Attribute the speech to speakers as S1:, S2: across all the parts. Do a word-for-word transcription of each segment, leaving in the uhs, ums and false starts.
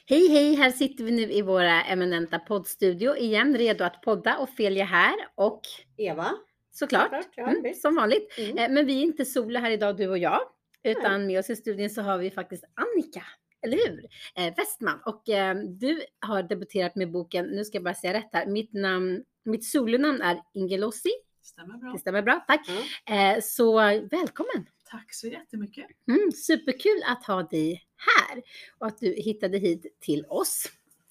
S1: Hej hej, här sitter vi nu i våra eminenta poddstudio igen, redo att podda. Ofelia här och
S2: Eva.
S1: såklart,
S2: Såklart, ja,
S1: mm,
S2: visst.
S1: som vanligt.
S2: Mm.
S1: Eh, Men vi är inte sola här idag, du och jag, utan
S2: Nej.
S1: med oss i studion så har vi faktiskt Annika, eller hur? Eh, Westman. Och eh, du har debuterat med boken, nu ska jag bara säga rätt här, mitt namn, mitt solonamn är Ingelossi.
S3: Stämmer bra.
S1: Det stämmer bra, tack.
S2: Ja.
S1: Eh, så välkommen.
S3: Tack så jättemycket.
S1: Mm, superkul att ha dig här och att du hittade hit till oss.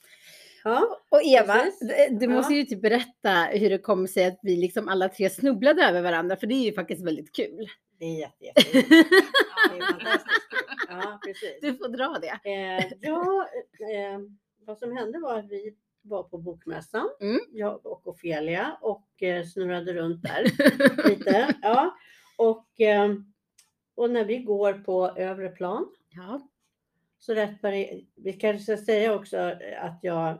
S2: Ja,
S1: Och Eva,
S2: precis.
S1: d- du måste
S2: Ja.
S1: ju typ berätta hur det kommer sig att vi liksom alla tre snubblade över varandra, för det är ju faktiskt väldigt kul.
S2: det är jätte, jätteroligt. Det är fantastiskt kul. Ja, precis.
S1: Du får dra det.
S2: Eh, ja, eh, vad som hände var att vi var på bokmässan,
S1: Mm.
S2: jag och Ofelia, och eh, snurrade runt där lite. Ja. Och, eh, och när vi går på övre plan,
S1: Ja,
S2: så rätt vad det, vi kanske ska säga också att jag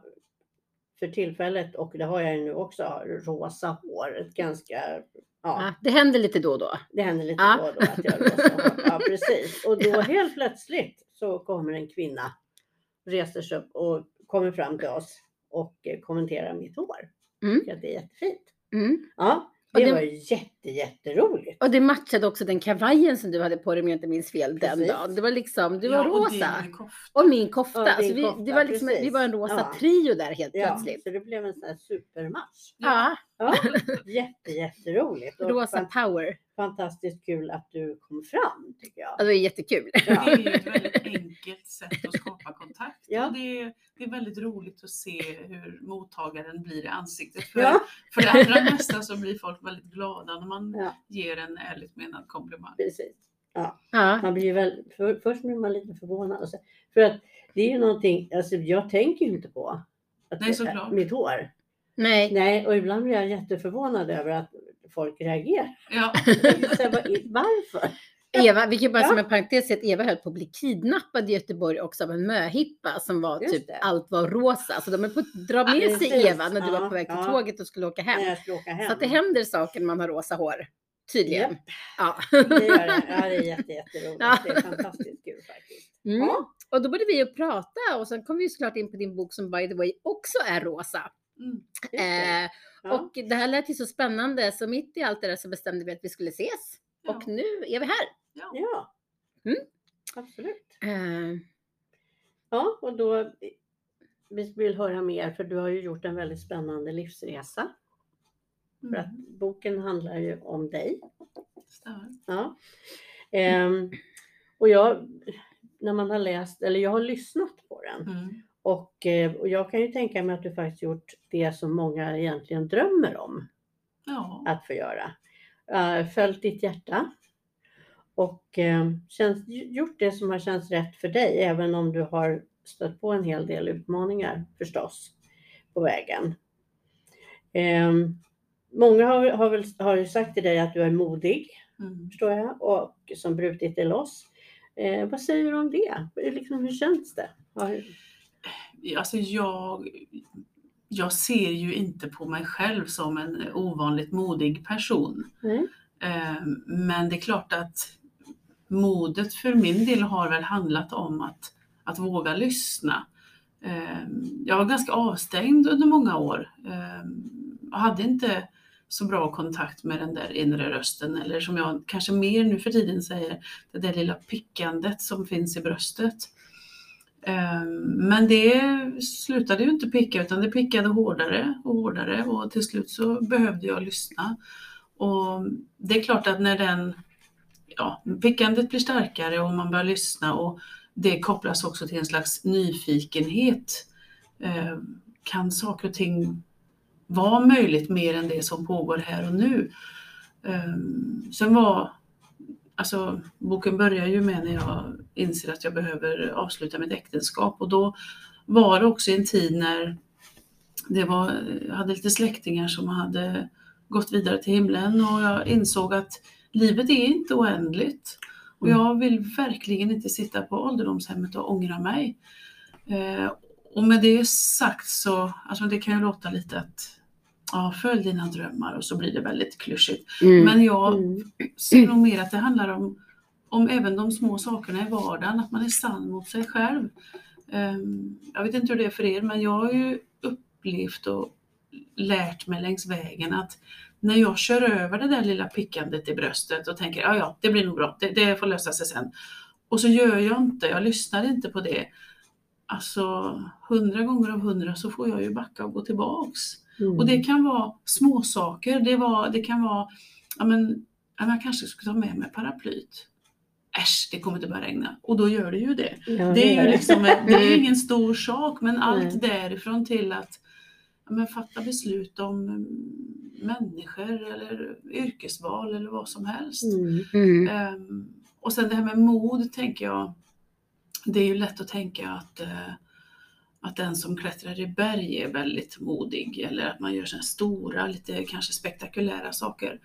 S2: för tillfället, och det har jag ju nu också, har rosa hår. Ett ganska, ja,
S1: ja, det händer lite då och då.
S2: det händer lite
S1: Ja.
S2: då och då att jag har rosa hår. Ja, precis. Och då
S1: Ja.
S2: helt plötsligt så kommer en kvinna, reser sig upp och kommer fram till oss och eh, kommenterar mitt hår.
S1: Mm.
S2: Tycker att det är jättefint.
S1: Mm.
S2: Ja,
S1: Och
S2: det,
S1: det-
S2: var ju jätte, jätteroligt.
S1: Och det matchade också den kavajen som du hade på dig, om jag inte minns fel, den
S2: Precis.
S1: dagen. Det var liksom, du var
S3: Ja, och
S1: rosa.
S3: din kofta.
S1: Och min kofta.
S2: Ja, din
S1: alltså vi,
S2: kofta,
S1: det var liksom,
S2: precis.
S1: vi var en rosa
S2: Ja.
S1: trio där helt
S2: Ja,
S1: plötsligt.
S2: så det blev en sån här supermatch.
S1: Ja,
S2: Ja, jätte, jätteroligt. Och
S1: rosa
S2: fan-
S1: power.
S2: fantastiskt kul att du kom fram, tycker jag.
S1: Ja, det var jättekul.
S3: Det är ju ett väldigt enkelt sätt att skapa kontakt.
S2: Ja.
S3: Och det, är, det är väldigt roligt att se hur mottagaren blir i ansiktet. För,
S2: Ja.
S3: för det allra mesta så blir folk väldigt glada när man
S2: Ja.
S3: ger en ärligt menad komplimang.
S2: Precis.
S1: Ja.
S2: Man blir ju väl, för, först blir man lite förvånad. Och så, för att det är ju någonting, alltså jag tänker ju inte på att
S3: Nej, såklart.
S2: mitt hår.
S1: Nej.
S2: Nej, och ibland blir jag jätteförvånad över att folk reagerar.
S3: Ja,
S2: Så jag bara, varför?
S1: Eva, vi kan bara
S2: Ja.
S1: som en parentes säga att Eva höll på att bli kidnappad i Göteborg också av en möhippa som var
S2: Just
S1: typ,
S2: det.
S1: allt var rosa. Så de är på att dra med sig
S2: Precis.
S1: Eva när du
S2: Ja,
S1: var på väg till
S2: ja.
S1: tåget och skulle åka hem.
S2: När jag ska åka hem.
S1: Så att det händer saker när man har rosa hår. Tydligen.
S2: Japp.
S1: Ja.
S2: Det gör det. Ja, det är jätte, jätteroligt.
S1: Ja.
S2: Det är fantastiskt kul faktiskt.
S1: Mm.
S2: Ja.
S1: Och då började vi ju prata och sen kom vi ju såklart in på din bok som by the way också är rosa.
S3: mm.
S2: Just det.
S1: Eh,
S2: Ja.
S1: Och det här lät ju så spännande så mitt i allt det där så bestämde vi att vi skulle ses.
S3: Ja.
S1: Och nu är vi här.
S3: Ja.
S2: Ja,
S1: Mm.
S2: absolut.
S1: Eh,
S2: Ja, och då vi vill höra mer, för du har ju gjort en väldigt spännande livsresa. För att
S3: Mm.
S2: boken handlar ju om dig.
S3: Stämmer.
S2: Ja. Ehm, och jag, när man har läst, eller jag har lyssnat på den.
S3: Mm.
S2: Och, eh, och jag kan ju tänka mig att du faktiskt gjort det som många egentligen drömmer om
S3: Ja.
S2: att få göra. Uh, följt ditt hjärta. Och eh, känns, gjort det som har känts rätt för dig, även om du har stött på en hel del utmaningar förstås på vägen. Eh, många har, har, väl, har ju sagt till dig att du är modig,
S3: Mm.
S2: förstår jag, och som brutit dig loss. Eh, vad säger du om det? Liksom, hur känns det? Har,
S3: Alltså jag, jag ser ju inte på mig själv som en ovanligt modig person.
S2: nej?
S3: Eh, Men det är klart att modet för min del har väl handlat om att, att våga lyssna. Eh, Jag var ganska avstängd under många år. Eh, Jag hade inte så bra kontakt med den där inre rösten, eller som jag kanske mer nu för tiden säger, det där lilla pickandet som finns i bröstet. Eh, Men det slutade ju inte picka, utan det pickade hårdare och hårdare, och till slut så behövde jag lyssna. Och det är klart att när den, ja, pickandet blir starkare och man börjar lyssna, och det kopplas också till en slags nyfikenhet, eh, kan saker och ting vara möjligt mer än det som pågår här och nu. Eh, sen var, alltså boken börjar ju med när jag inser att jag behöver avsluta mitt äktenskap, och då var det också en tid när det var, jag hade lite släktingar som hade gått vidare till himlen, och jag insåg att livet är inte oändligt. Och jag vill verkligen inte sitta på ålderdomshemmet och ångra mig. Eh, och med det sagt så, alltså det kan ju låta lite att, ja, följ dina drömmar, och så blir det väldigt klyschigt.
S1: mm.
S3: Men jag
S2: Mm.
S3: ser nog mer att det handlar om, om även de små sakerna i vardagen, att man är sann mot sig själv. Um, jag vet inte hur det är för er, men jag har ju upplevt och lärt mig längs vägen att när jag kör över det där lilla pickandet i bröstet och tänker, ja ja, det blir nog bra, det, det får lösa sig sen. Och så gör jag inte, jag lyssnar inte på det. Alltså hundra gånger av hundra så får jag ju backa och gå tillbaks. Mm. Och det kan vara små saker, det, var, det kan vara, ja men, jag kanske skulle ta med mig paraplyt. Äsch, det kommer inte börja regna. Och då gör det ju det. Ja, det, det är ju liksom, det är ingen stor sak, men allt Nej. därifrån till att ja, men, fatta beslut om människor eller yrkesval eller vad som helst. Mm. Mm. Um, och sen det här med mod tänker jag, det är ju lätt att tänka att, uh, att den som klättrar i berg är väldigt modig eller att man gör sådana stora, lite kanske spektakulära saker.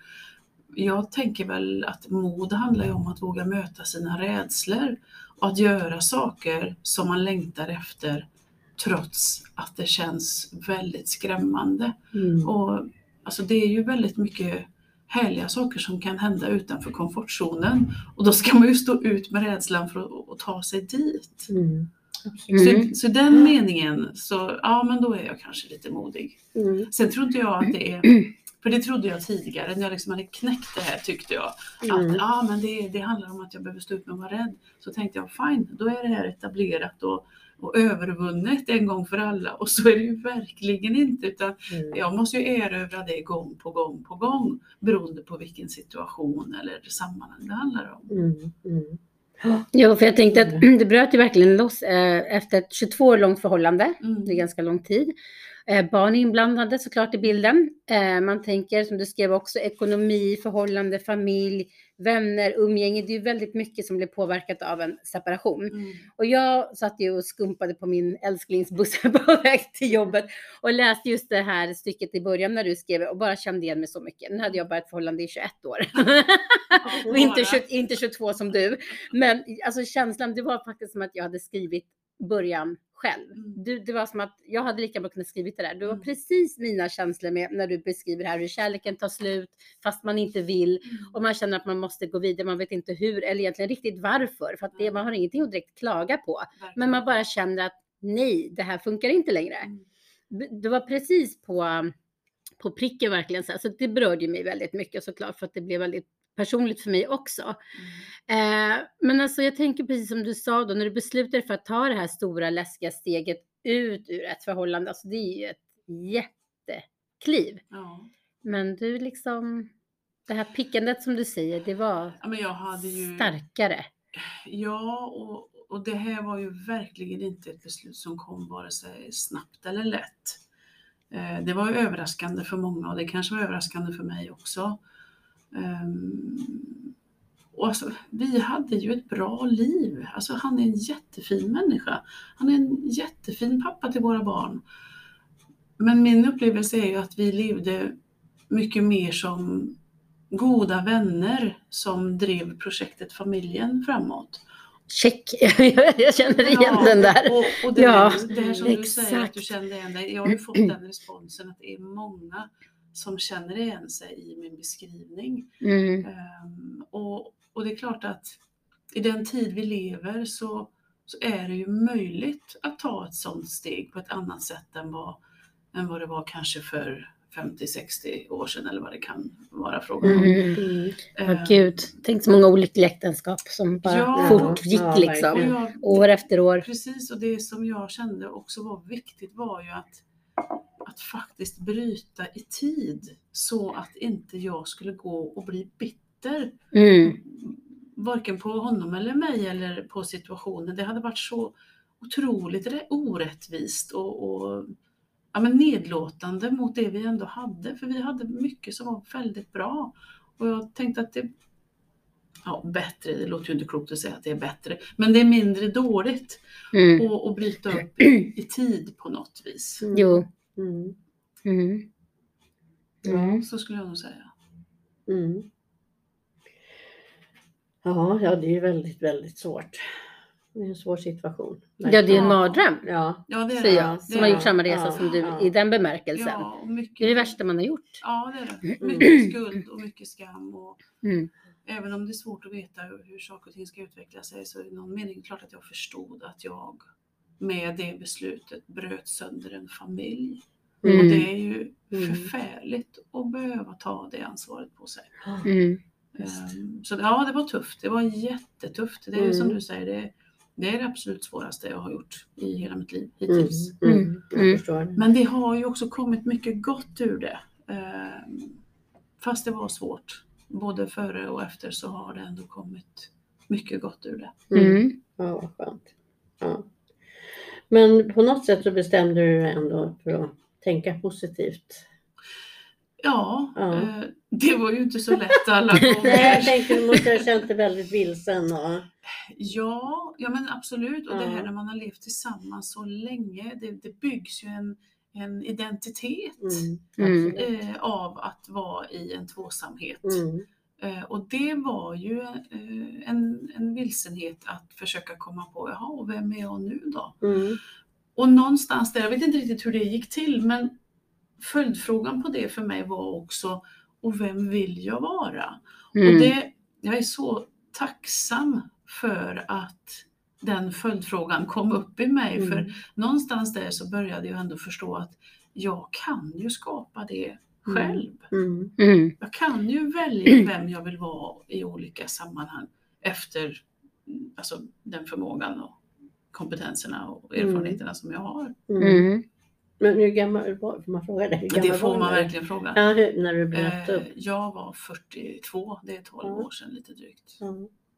S3: Jag tänker väl att mod handlar ju om att våga möta sina rädslor och att göra saker som man längtar efter trots att det känns väldigt skrämmande. Mm. Och alltså det är ju väldigt mycket härliga saker som kan hända utanför komfortzonen och då ska man ju stå ut med rädslan för att, att ta sig dit. Mm. Mm. Så, så den meningen, så ja men då är jag kanske lite modig. Mm. Sen tror inte jag att det är, för det trodde jag tidigare när jag liksom hade knäckt det här tyckte jag. Mm. Att ja, men det, det handlar om att jag behöver stå ut med att vara rädd. Så tänkte jag fine, då är det här etablerat och, och övervunnet en gång för alla. Och så är det ju verkligen inte. Utan mm. jag måste ju erövra det gång på gång på gång. Beroende på vilken situation eller sammanhang det handlar om.
S2: Mm. Mm.
S1: Jo, för jag tänkte att det bröt ju verkligen loss eh, efter ett tjugotvå år långt förhållande. Mm. Det är ganska lång tid. Eh, barn är inblandade såklart i bilden. Eh, man tänker, som du skrev också, ekonomi, förhållande, familj, vänner, umgänge. Det är ju väldigt mycket som blir påverkat av en separation. Mm. Och jag satt ju och skumpade på min älsklingsbuss på väg till jobbet och läste just det här stycket i början när du skrev och bara kände igen mig så mycket. Nu hade jag bara ett förhållande i tjugoett år. Och inte, tjugo, inte tjugotvå som du. Men alltså känslan, det var faktiskt som att jag hade skrivit början själv. Du, det var som att jag hade lika bra kunnat skrivit det där. Det var mm. precis mina känslor med när du beskriver här hur kärleken tar slut fast man inte vill mm. och man känner att man måste gå vidare, man vet inte hur eller egentligen riktigt varför, för att det, man har ingenting att direkt klaga på. Verkligen. Men man bara känner att nej, det här funkar inte längre. Mm. Det var precis på på pricken verkligen så, så det berörde mig väldigt mycket såklart, för att det blev väldigt personligt för mig också. Mm. Eh, men alltså jag tänker precis som du sa då, när du beslutade för att ta det här stora läskiga steget ut ur ett förhållande, alltså det är ju ett jättekliv. Ja. Men du liksom, det här pickandet som du säger, det var
S3: ja, men jag hade ju,
S1: starkare.
S3: Ja, och, och det här var ju verkligen inte ett beslut som kom vare sig snabbt eller lätt. Eh, det var ju överraskande för många och det kanske var överraskande för mig också. Um, och alltså, vi hade ju ett bra liv. Alltså, han är en jättefin människa. Han är en jättefin pappa till våra barn. Men min upplevelse är ju att vi levde mycket mer som goda vänner som drev projektet familjen framåt.
S1: Check, jag känner igen ja, den där.
S3: Och, och det, ja, här, det här som exakt. Du säger att du kände igen dig. Jag har ju fått den responsen att det är många som känner igen sig i min beskrivning. Mm. Um, och, och det är klart att i den tid vi lever så, så är det ju möjligt att ta ett sådant steg på ett annat sätt än vad, än vad det var kanske för femtio sextio år sedan eller vad det kan vara frågan om.
S1: Mm. Mm. Ja, uh, gud. Tänk så många olyckliga äktenskap som bara ja, fortgick ja, liksom. Jag, år efter år.
S3: Precis, och det som jag kände också var viktigt var ju att att faktiskt bryta i tid så att inte jag skulle gå och bli bitter. Mm. Varken på honom eller mig eller på situationen. Det hade varit så otroligt orättvist och, och ja, men nedlåtande mot det vi ändå hade. För vi hade mycket som var väldigt bra. Och jag tänkte att det ja, bättre, det låter ju inte klokt att säga att det är bättre. Men det är mindre dåligt mm. att, att bryta upp i, i tid på något vis.
S1: Mm. Jo. Mm. Mm.
S3: Ja, så skulle jag nog säga.
S2: Mm. Ja, ja, det är väldigt, väldigt svårt. Det är en svår situation.
S1: Men, ja, det är en mardröm.
S2: Ja,
S3: ja det är
S1: det.
S3: Jag,
S1: det som har gjort samma resa ja, som du ja. I den bemärkelsen.
S3: Ja, och mycket,
S1: det är det värsta man har gjort.
S3: Ja, det är det. Mycket skuld och mycket skam. Och
S1: mm.
S3: även om det är svårt att veta hur, hur saker och ting ska utveckla sig så är det någon mening klart att jag förstod att jag med det beslutet bröt sönder en familj.
S1: Mm.
S3: Och det är ju
S2: Mm.
S3: förfärligt att behöva ta det ansvaret på sig.
S1: Mm.
S3: Um, så ja, det var tufft. Det var jättetufft. Det är ju som
S2: Mm.
S3: du säger, det, det är det absolut svåraste jag har gjort i hela mitt liv
S2: Mm.
S3: hittills.
S2: Mm.
S1: Mm.
S2: Jag
S1: Mm.
S2: förstår.
S3: Men det har ju också kommit mycket gott ur det. Um, fast det var svårt. Både före och efter så har det ändå kommit mycket gott ur det.
S2: Mm.
S1: Mm.
S2: Ja, vad skönt. Ja. Men på något sätt så bestämde du dig ändå för att tänka positivt.
S3: Ja,
S2: Ja.
S3: eh, det var ju inte så lätt alla gånger.
S2: Nej, jag tänkte du måste ha känt dig väldigt vilsen. Och...
S3: Ja, ja men absolut. Och det här
S2: Ja.
S3: när man har levt tillsammans så länge, det, det byggs ju en, en identitet
S2: Mm.
S1: Mm.
S2: Absolut.
S3: eh, av att vara i en tvåsamhet.
S2: Mm.
S3: Eh, och det var ju eh, en, en vilsenhet att försöka komma på, jaha, och vem är jag nu då?
S2: Mm.
S3: Och någonstans där, jag vet inte riktigt hur det gick till, men följdfrågan på det för mig var också, och vem vill jag vara?
S1: Mm.
S3: Och det, jag är så tacksam för att den följdfrågan kom upp i mig.
S2: Mm.
S3: För någonstans där så började jag ändå förstå att jag kan ju skapa det själv.
S2: Mm.
S1: Mm.
S3: Jag kan ju välja vem jag vill vara i olika sammanhang efter alltså, den förmågan och kompetenserna och erfarenheterna som jag har.
S2: Mm.
S1: Mm.
S2: Men hur gammal var, får man fråga dig? Hur gammal
S3: Det får
S2: var
S3: man
S2: du?
S3: verkligen fråga.
S2: Ja, hur, när du bröt upp.
S3: Eh, jag var fyrtiotvå, det är tolv
S2: Ja.
S3: år sedan lite drygt.
S2: Ja.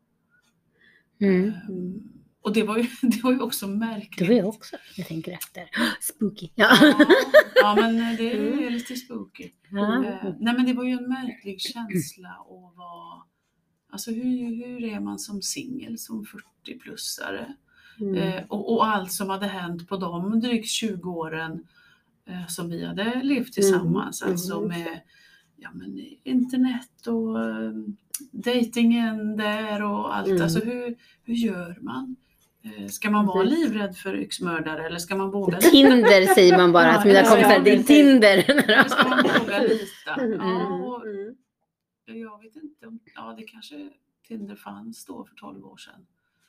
S1: Mm.
S3: Eh, och det var, ju, det var ju också märkligt.
S1: Det var jag också, jag tänker efter. Spooky. Ja.
S3: Ja, ja men det är
S2: Mm.
S3: lite spooky.
S1: Ja.
S3: Eh, nej men det var ju en märklig känsla att vara, alltså hur, hur är man som singel, som fyrtio-plussare?
S2: Mm.
S3: Eh, och, och allt som hade hänt på de drygt tjugo åren eh, som vi hade levt tillsammans.
S2: Mm.
S3: Alltså
S2: Mm.
S3: med ja, men internet och eh, dejtingen där och allt.
S2: Mm.
S3: Alltså hur, hur gör man? Eh, ska man vara
S2: Precis.
S3: livrädd för yxmördare eller ska man våga
S1: Tinder säger man bara
S3: Ja,
S1: till mina
S3: ja,
S1: kompisar,
S3: ja,
S1: det är
S2: precis.
S1: Tinder.
S3: eller ska man våga lita?
S2: Mm.
S3: Ja, och
S2: Mm.
S3: jag vet inte om, ja det kanske Tinder fanns då för tolv år sedan.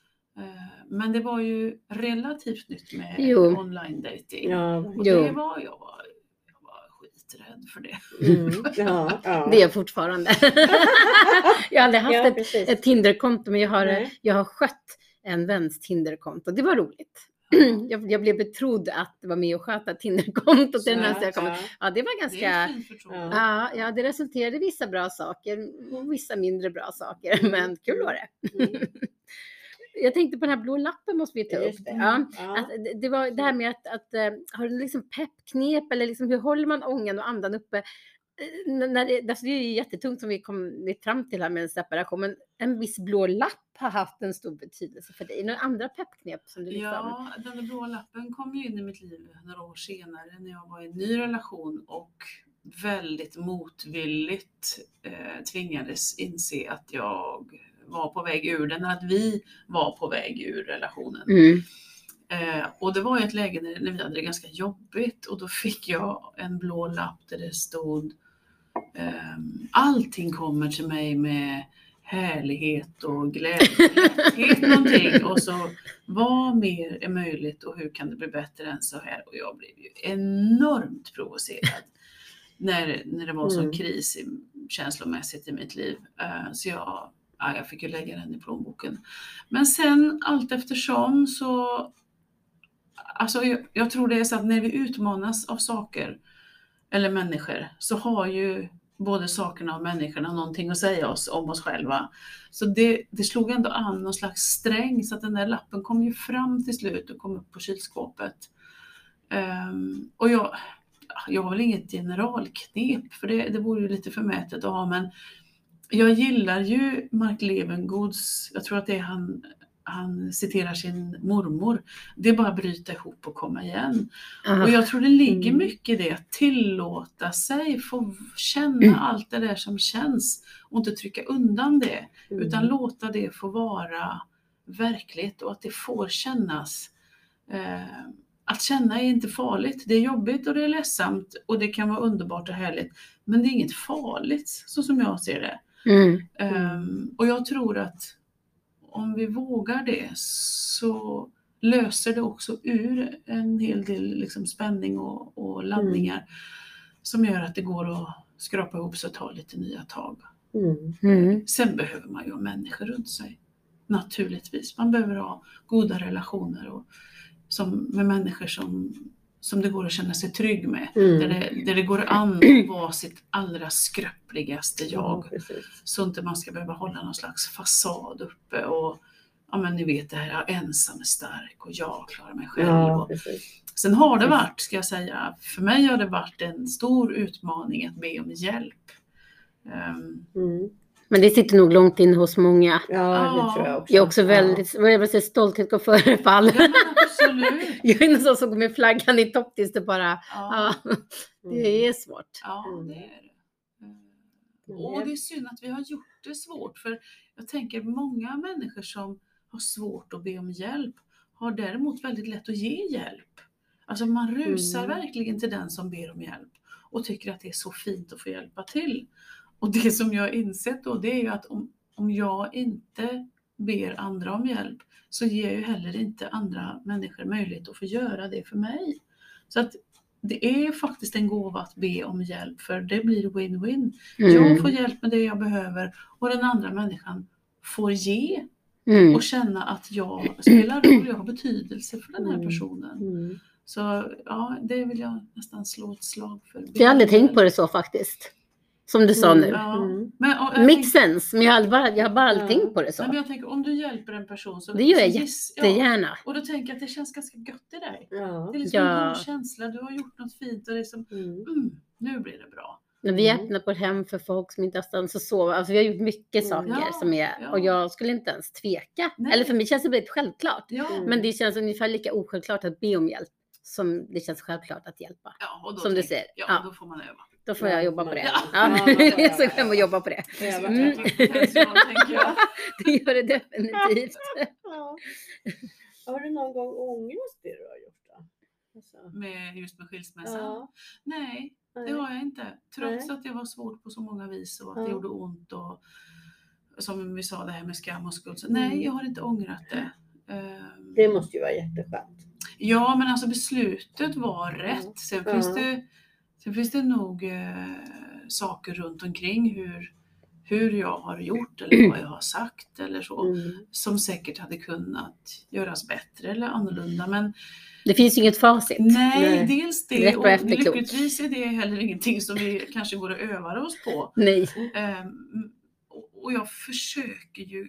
S3: Eh, Men det var ju relativt nytt med
S1: Jo.
S3: online dating.
S2: Ja.
S3: Och
S1: Jo.
S3: det var jag, var, jag var skiträdd för det.
S2: Mm. Ja. Ja.
S1: Det är jag fortfarande. Jag har aldrig haft
S2: Ja,
S1: ett,
S2: precis.
S1: ett Tinderkonto, men jag har,
S2: Nej.
S1: jag har skött en väns Tinderkonto. Det var roligt. Jag, jag blev betrodd att vara med och sköta Tinderkontot.
S3: Så,
S1: Den här jag kom.
S2: Ja.
S1: Ja, det var
S3: Det är
S1: ganska...
S3: ett fint förtroende.
S1: Ja, ja, det resulterade i vissa bra saker och vissa mindre bra saker, men kul var det.
S2: Mm.
S1: Jag tänkte på den här blå lappen måste vi ta upp.
S2: Just det.
S1: Ja,
S2: Ja.
S1: att det- det var det här med att, att eh, har du liksom peppknep eller liksom hur håller man ångan och andan uppe? Eh, När när det, alltså det är ju jättetungt som vi kom fram till här med en separation, men en viss blå lapp har haft en stor betydelse för dig. Några andra peppknep som du liksom...
S3: Ja, den där blå lappen kom ju in i mitt liv några år senare när jag var i en ny relation och väldigt motvilligt eh, tvingades inse att jag var på väg ur den, att vi var på väg ur relationen.
S1: Mm.
S3: Eh, och det var ju ett läge när, när vi hade det ganska jobbigt och då fick jag en blå lapp där det stod ehm, allting kommer till mig med härlighet och glädje, lätthet någonting och så vad mer är möjligt och hur kan det bli bättre än så här? Och jag blev ju enormt provocerad när, när det var sån
S2: Mm.
S3: kris i, känslomässigt i mitt liv. Eh, så jag, ja, jag fick ju lägga den i plånboken. Men sen allt eftersom så alltså jag, jag tror det är så att när vi utmanas av saker eller människor så har ju både sakerna och människorna någonting att säga oss om oss själva. Så det, det slog ändå an någon slags sträng så att den där lappen kom ju fram till slut och kom upp på kylskåpet. Um, och jag, jag har väl inget generalknep för det, det vore ju lite förmätet att ha, men jag gillar ju Mark Levengoods, jag tror att det är han han citerar sin mormor. Det är bara att bryta ihop och komma igen.
S1: Aha.
S3: Och jag tror det ligger
S2: Mm.
S3: mycket i det. Att tillåta sig, få känna
S1: Mm.
S3: allt det där som känns. Och inte trycka undan det.
S2: Mm.
S3: Utan låta det få vara verkligt. Och att det får kännas. Eh, att känna är inte farligt. Det är jobbigt och det är ledsamt. Och det kan vara underbart och härligt. Men det är inget farligt. Så som jag ser det.
S1: Mm.
S3: Um, och jag tror att om vi vågar det så löser det också ur en hel del liksom spänning och, och laddningar mm. som gör att det går att skrapa ihop sig och ta lite nya tag.
S2: Mm.
S3: Mm. Sen behöver man ju ha människor runt sig. Naturligtvis. Man behöver ha goda relationer och, som, med människor som, som det går att känna sig trygg med. Mm. Där, det, där det går an att vara sitt allra skröpligaste jag. Ja, så inte man ska behöva hålla någon slags fasad uppe och ja men ni vet det här, jag ensam är stark och jag klarar mig själv. Ja, sen har det varit, ska jag säga, för mig har det varit en stor utmaning att be om hjälp. Um,
S1: mm. Men det sitter nog långt in hos många.
S2: Ja, det tror jag också.
S1: Jag är också väldigt, ja. jag vill säga stolthet går före fall.
S3: Ja, absolut.
S1: Jag är en sån som går med flaggan i topp tills det bara, ja. Ja, det är svårt.
S3: Ja, det är det. Och det är synd att vi har gjort det svårt, för jag tänker många människor som har svårt att be om hjälp har däremot väldigt lätt att ge hjälp. Alltså man rusar mm. verkligen till den som ber om hjälp och tycker att det är så fint att få hjälpa till. Och det som jag har insett då, det är ju att om, om jag inte ber andra om hjälp så ger jag ju heller inte andra människor möjlighet att få göra det för mig. Så att det är faktiskt en gåva att be om hjälp, för det blir win-win. Mm. Jag får hjälp med det jag behöver och den andra människan får ge mm. och känna att jag spelar roll, jag har betydelse för den här personen. Mm. Så ja, det vill jag nästan slå ett slag för.
S1: Jag har aldrig tänkt på det så faktiskt. Som du sa
S3: mm,
S1: nu.
S3: Ja.
S1: Mm. Men, och, Make tänk... sense, men jag har bara, jag har bara aldrig ja. tänkt på det så.
S3: Nej, men jag tänker, om du hjälper en person så...
S1: Det gör jag
S3: så,
S1: jättegärna.
S3: Ja, och då tänker jag att det känns ganska gött i dig.
S2: Ja.
S3: Det är liksom
S1: ja.
S3: en god känsla, du har gjort något fint och det är som, mm. Mm, nu blir det bra.
S1: När vi mm. öppnar på ett hem för folk som inte har stans att sova. Alltså vi har gjort mycket saker
S3: ja,
S1: som är,
S3: ja.
S1: och jag skulle inte ens tveka.
S3: Nej.
S1: Eller för mig känns det väldigt självklart.
S3: Ja.
S1: Men det känns ungefär lika osjälvklart att be om hjälp som det känns självklart att hjälpa.
S3: Ja, och då
S1: som
S3: tänk,
S1: du säger.
S3: Ja,
S1: ja,
S3: då får man öva.
S1: Då får jag jobba på det.
S3: Ja.
S1: Ja. Jag är så glöm att jobba på det.
S3: Mm.
S1: Det gör det definitivt.
S2: Ja. Har du någon gång ångrat det du har gjort då?
S3: Alltså. Med, just med skilsmässan?
S2: Ja.
S3: Nej,
S2: Nej,
S3: det har jag inte. Trots
S2: Nej.
S3: att det var svårt på så många vis och att
S2: ja.
S3: det gjorde ont och som vi sa det här med skam och skuld. Så, nej, jag har inte ångrat det. Um,
S2: det måste ju vara jätteskönt.
S3: Ja, men alltså beslutet var rätt. Sen
S2: ja.
S3: finns det Sen finns det nog eh, saker runt omkring hur, hur jag har gjort eller vad jag har sagt eller så. Mm. Som säkert hade kunnat göras bättre eller annorlunda. Men
S1: det finns inget facit.
S3: Nej, nej. dels det.
S1: Rätt
S3: och lyckligtvis är det heller ingenting som vi kanske går och övar oss på.
S1: Nej.
S3: Um, och jag försöker ju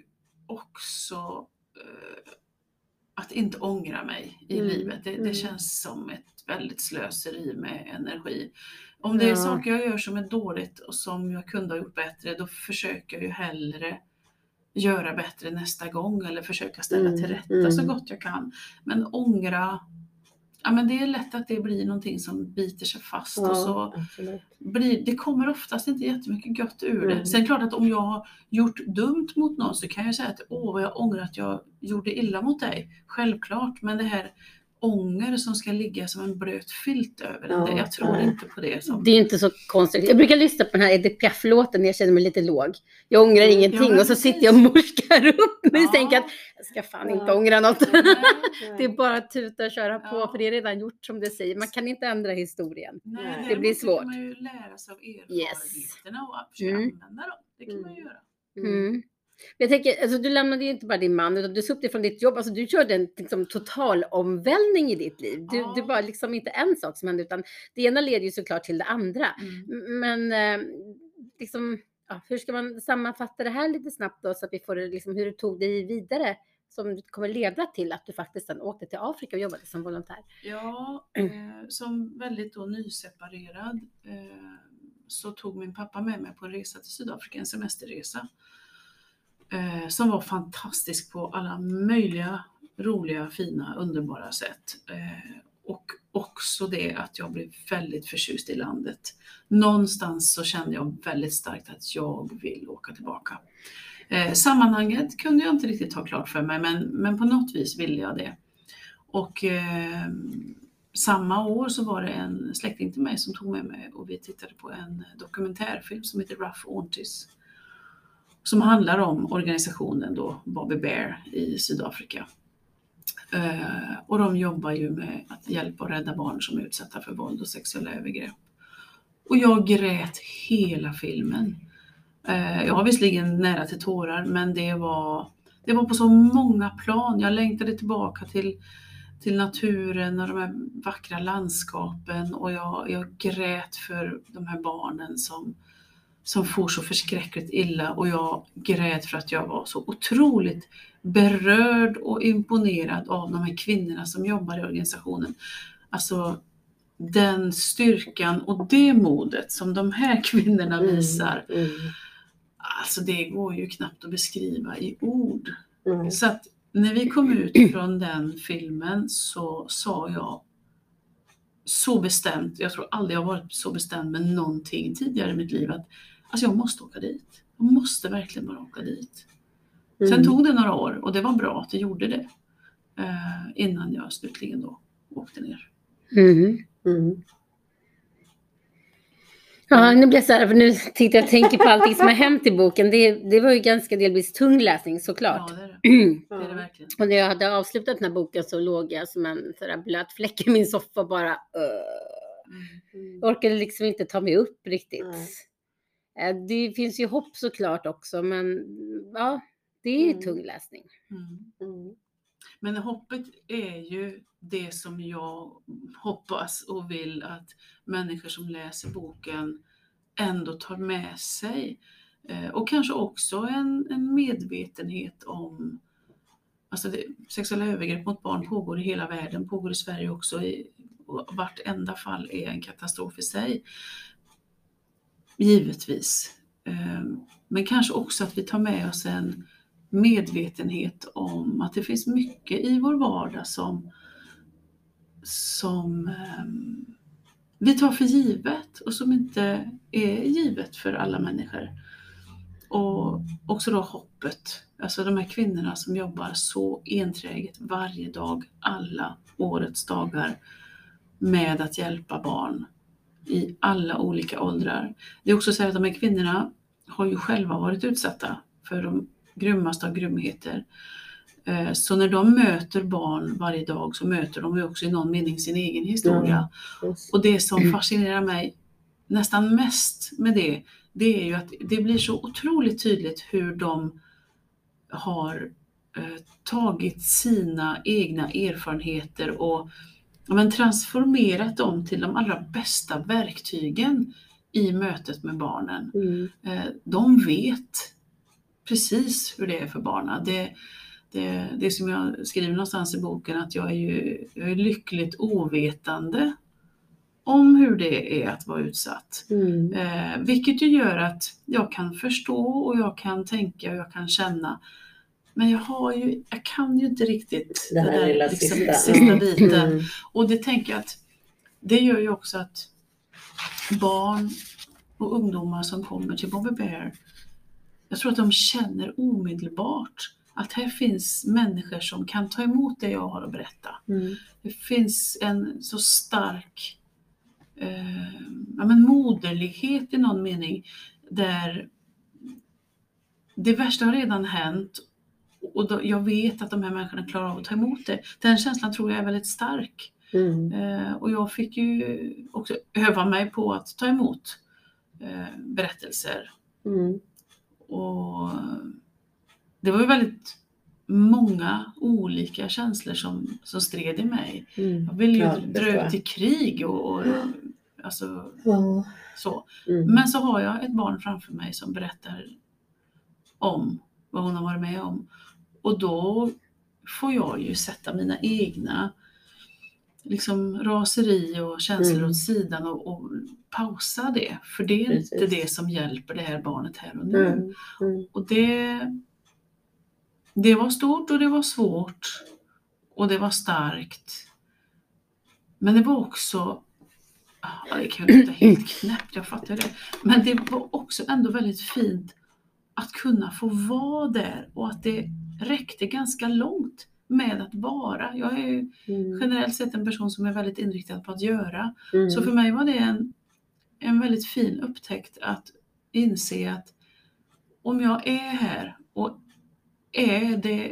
S3: också uh, att inte ångra mig i mm. livet. Det, det mm. känns som ett väldigt slöseri med energi. Om det är ja. saker jag gör som är dåligt och som jag kunde ha gjort bättre, då försöker jag ju hellre göra bättre nästa gång eller försöka ställa mm. till rätta mm. så gott jag kan. Men ångra, ja men det är lätt att det blir någonting som biter sig fast ja, och så blir, det kommer oftast inte jättemycket gott ur mm. det. Sen är det klart att om jag har gjort dumt mot någon så kan jag säga att åh vad jag ångrar att jag gjorde illa mot dig. Självklart, men det här ånger som ska ligga som en blöt filt över den. Ja, jag tror nej. inte på det. Som...
S1: Det är inte så konstigt. Jag brukar lyssna på den här Edith Piaf-låten när jag känner mig lite låg. Jag ångrar mm, ingenting ja, och så precis. sitter jag och morskar upp mig ja. och tänker att jag ska fan ja. inte ångra något. Nej, nej. Det är bara att tuta och köra på ja. för det är redan gjort som det säger. Man kan inte ändra historien.
S3: Nej,
S1: det blir svårt.
S3: Det kan man ju lära sig av erfarenheterna yes. och försöka mm. använda dem. Det kan mm. man göra.
S1: Mm. Mm. Jag tänker, alltså du lämnade ju inte bara din man utan du såg upp från ditt jobb, alltså du körde en liksom, total omvälvning i ditt liv. Du, ja. du var liksom inte en sak som hände utan det ena leder ju såklart till det andra. Mm. Men eh, liksom, ja, hur ska man sammanfatta det här lite snabbt då så att vi får liksom, hur du tog dig vidare som kommer leda till att du faktiskt sen åkte till Afrika och jobbade som volontär?
S3: Ja, eh, som väldigt då nyseparerad eh, så tog min pappa med mig på en resa till Sydafrika, en semesterresa. Eh, som var fantastisk på alla möjliga roliga, fina, underbara sätt. Eh, och också det att jag blev väldigt förtjust i landet. Någonstans så kände jag väldigt starkt att jag vill åka tillbaka. Eh, sammanhanget kunde jag inte riktigt ha klart för mig, men, men på något vis ville jag det. Och eh, samma år så var det en släkting till mig som tog med mig och vi tittade på en dokumentärfilm som heter Rough Aunties. Som handlar om organisationen då Bobby Bear i Sydafrika. Eh, och de jobbar ju med att hjälpa och rädda barn som är utsatta för våld och sexuella övergrepp. Och jag grät hela filmen. Eh, jag var visserligen nära till tårar, men det var, det var på så många plan. Jag längtade tillbaka till, till naturen och de här vackra landskapen. Och jag, jag grät för de här barnen som, som får så förskräckligt illa. Och jag grät för att jag var så otroligt berörd och imponerad av de här kvinnorna som jobbar i organisationen. Alltså den styrkan och det modet som de här kvinnorna visar. Mm, mm. Alltså det går ju knappt att beskriva i ord. Mm. Så att när vi kom ut från den filmen så sa jag så bestämt, jag tror aldrig jag har varit så bestämd med någonting tidigare i mitt liv, att alltså jag måste åka dit. Jag måste verkligen bara åka dit. Mm. Sen tog det några år och det var bra att det gjorde det. Eh, innan jag slutligen då åkte ner.
S1: Mm. Mm. Ja, nu blir jag så här, för nu tittar jag tänker på allting som har hänt i boken. Det, det var ju ganska delvis tung läsning såklart.
S3: Ja, det är det. Mm. Det är det verkligen.
S1: Och när jag hade avslutat den här boken så låg jag som en sådär blöt fläck i min soffa bara. Uh, mm. Jag orkade liksom inte ta mig upp riktigt. Mm. Det finns ju hopp såklart också, men ja, det är ju mm. tung läsning.
S3: Mm. Mm. Men hoppet är ju det som jag hoppas och vill att människor som läser boken ändå tar med sig. Eh, och kanske också en, en medvetenhet om, alltså det, sexuella övergrepp mot barn pågår i hela världen, pågår i Sverige också. I, och vartenda fall är en katastrof i sig. Givetvis. Eh, men kanske också att vi tar med oss en medvetenhet om att det finns mycket i vår vardag som, som um, vi tar för givet och som inte är givet för alla människor. Och också då hoppet, alltså de här kvinnorna som jobbar så enträget varje dag, alla årets dagar med att hjälpa barn i alla olika åldrar. Det är också så att de här kvinnorna har ju själva varit utsatta för de grymmaste av grymheter. Så när de möter barn varje dag så möter de ju också i någon mening sin egen historia. Mm. Och det som fascinerar mig nästan mest med det, det är ju att det blir så otroligt tydligt hur de har eh, tagit sina egna erfarenheter och ja, men transformerat dem till de allra bästa verktygen i mötet med barnen. Mm. Eh, de vet precis hur det är för barnen. Det, det, det som jag skriver någonstans i boken, att jag är, ju, jag är lyckligt ovetande om hur det är att vara utsatt. Mm. Eh, vilket ju gör att jag kan förstå och jag kan tänka och jag kan känna. Men jag, har ju, jag kan ju inte riktigt
S2: det här
S3: det där,
S2: lilla
S3: liksom,
S2: sista,
S3: sista biten.
S2: Mm.
S3: Och det tänker jag att det gör ju också att barn och ungdomar som kommer till Bobby Bear, jag tror att de känner omedelbart att här finns människor som kan ta emot det jag har att berätta. Mm. Det finns en så stark eh, ja, men moderlighet i någon mening, där det värsta har redan hänt och då, jag vet att de här människorna klarar av att ta emot det. Den känslan tror jag är väldigt stark. Mm. Eh, och jag fick ju också öva mig på att ta emot eh, berättelser. Mm. Och det var ju väldigt många olika känslor som, som stred i mig. Mm. Jag ville ju ja, dra ut i krig och, och alltså, mm. så. Mm. Men så har jag ett barn framför mig som berättar om vad hon har varit med om. Och då får jag ju sätta mina egna liksom raseri och känslor mm. åt sidan och, och pausa det. För det är Precis. Inte det som hjälper det här barnet här och nu. Mm. Mm. Och det, det var stort och det var svårt. Och det var starkt. Men det var också, ja, det kan ju låta helt knäppt, jag fattar det. Men det var också ändå väldigt fint att kunna få vara där och att det räckte ganska långt med att vara. Jag är ju mm. generellt sett en person som är väldigt inriktad på att göra. Mm. Så för mig var det en, en väldigt fin upptäckt att inse att om jag är här och är det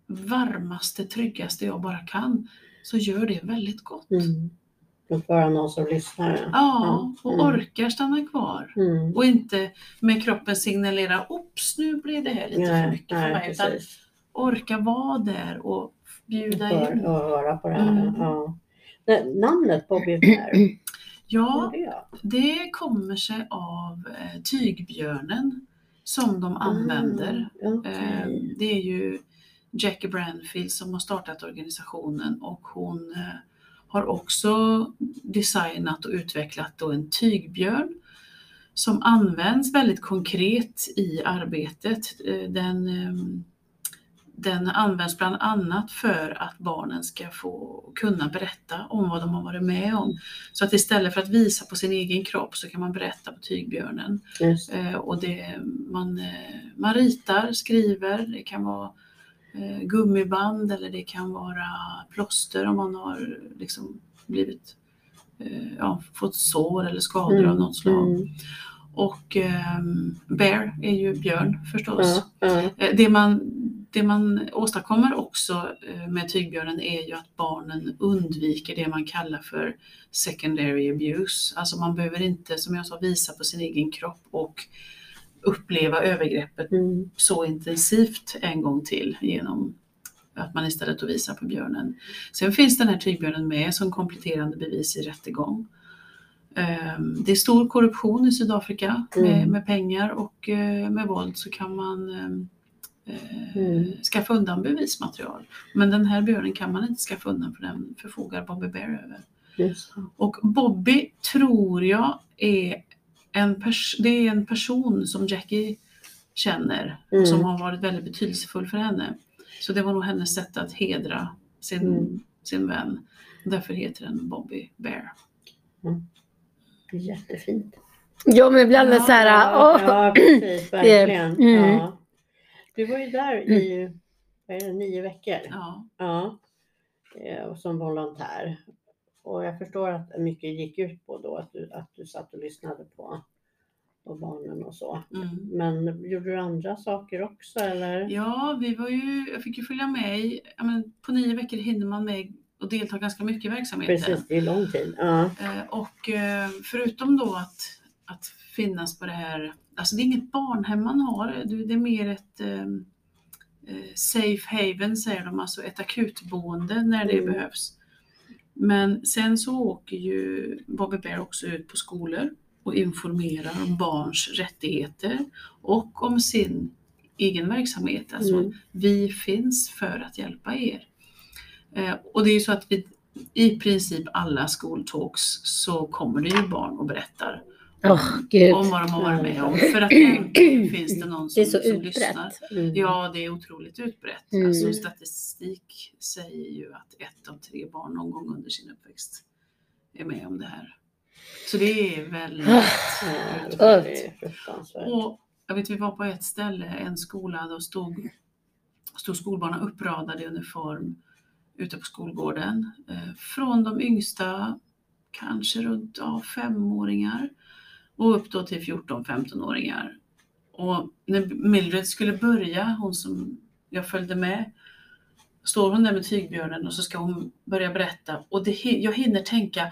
S3: varmaste, tryggaste jag bara kan, så gör det väldigt gott.
S2: Mm. Och vara någon som lyssnar.
S3: Ja, och
S2: Mm.
S3: orkar stanna kvar.
S2: Mm.
S3: Och inte med kroppen signalera, ops, nu blir det här lite
S2: Nej,
S3: för mycket
S2: nej,
S3: för mig. Utan
S2: precis.
S3: orka vara där och bjuda
S2: För,
S3: in.
S2: och höra på det här.
S3: Mm.
S2: Ja. Det, namnet Bobby Bear,
S3: Ja,
S2: vad är det?
S3: det kommer sig av eh, tygbjörnen som de använder.
S2: Ah, okay.
S3: Eh, det är ju Jackie Branfield som har startat organisationen, och hon eh, har också designat och utvecklat då en tygbjörn som används väldigt konkret i arbetet. Eh, den, eh, den används bland annat för att barnen ska få kunna berätta om vad de har varit med om. Så att istället för att visa på sin egen kropp så kan man berätta på tygbjörnen.
S2: Just.
S3: Eh, och det, man, eh, man ritar, skriver, det kan vara eh, gummiband eller det kan vara plåster om man har liksom blivit, eh, ja, fått sår eller skador
S2: Mm.
S3: av något slag.
S2: Mm.
S3: Och eh, bear är ju björn förstås.
S2: Ja, ja.
S3: Eh, Det man, det man åstadkommer också eh, med tygbjörnen är ju att barnen undviker det man kallar för secondary abuse. Alltså man behöver inte, som jag sa, visa på sin egen kropp och uppleva övergreppet
S2: Mm.
S3: så intensivt en gång till genom att man istället då visar på björnen. Sen finns den här tygbjörnen med som kompletterande bevis i rättegång. Det är stor korruption i Sydafrika med,
S2: Mm.
S3: med pengar och med våld, så kan man eh,
S2: Mm.
S3: skaffa undan bevismaterial. Men den här björnen kan man inte skaffa undan, för den förfogar Bobby Bear över.
S2: Just.
S3: Och Bobby tror jag är en, pers- det är en person som Jackie känner och
S2: Mm.
S3: som har varit väldigt betydelsefull för henne. Så det var nog hennes sätt att hedra sin,
S2: Mm.
S3: sin vän. Därför heter den Bobby Bear.
S2: Jättefint.
S1: Ja, men ibland är det
S3: Ja,
S1: så här,
S2: Ja,
S1: åh.
S2: ja precis, verkligen.
S1: Mm.
S2: Ja. Du var ju där i vad är det, nio veckor.
S3: Ja.
S2: Ja. Eh, och som volontär. Och jag förstår att mycket gick ut på då att du, att du satt och lyssnade på, på barnen och så.
S3: Mm.
S2: Men gjorde du andra saker också eller?
S3: Ja, vi var ju, jag fick ju följa med i, ja, men på nio veckor hinner man med och delta ganska mycket i verksamheten.
S2: Precis, det är lång tid. Ja.
S3: Eh, och eh, förutom då att, att finnas på det här, alltså det är inget barnhem man har, det är mer ett eh, eh, safe haven säger de, alltså ett akutboende när det
S2: Mm.
S3: behövs. Men sen så åker ju Bobby Bear också ut på skolor och informerar om barns rättigheter och om sin egen verksamhet. Alltså
S2: Mm.
S3: vi finns för att hjälpa er. Eh, och det är ju så att vi, i princip alla skoltalks så kommer det ju barn och berättar
S1: Åh, gud.
S3: om vad de har varit med om. För att äntligen finns det någon
S1: Det är
S3: som,
S1: så
S3: som
S1: utbrett.
S3: lyssnar.
S2: Mm.
S3: Ja, det är otroligt utbrett.
S1: Mm.
S3: Alltså, statistik säger ju att ett av tre barn någon gång under sin uppväxt är med om det här. Så det är väldigt
S2: Ja,
S3: utbrett.
S2: det är fruktansvärt.
S3: Och jag vet, vi var på ett ställe, en skola, då stod, stod skolbarnen uppradade i uniform ute på skolgården. Eh, från de yngsta, kanske runt ja, femåringar och upp då till fjorton-femton-åringar. Och när Mildred skulle börja, hon som jag följde med, står hon där med tygbjörnen och så ska hon börja berätta. Och det, jag hinner tänka,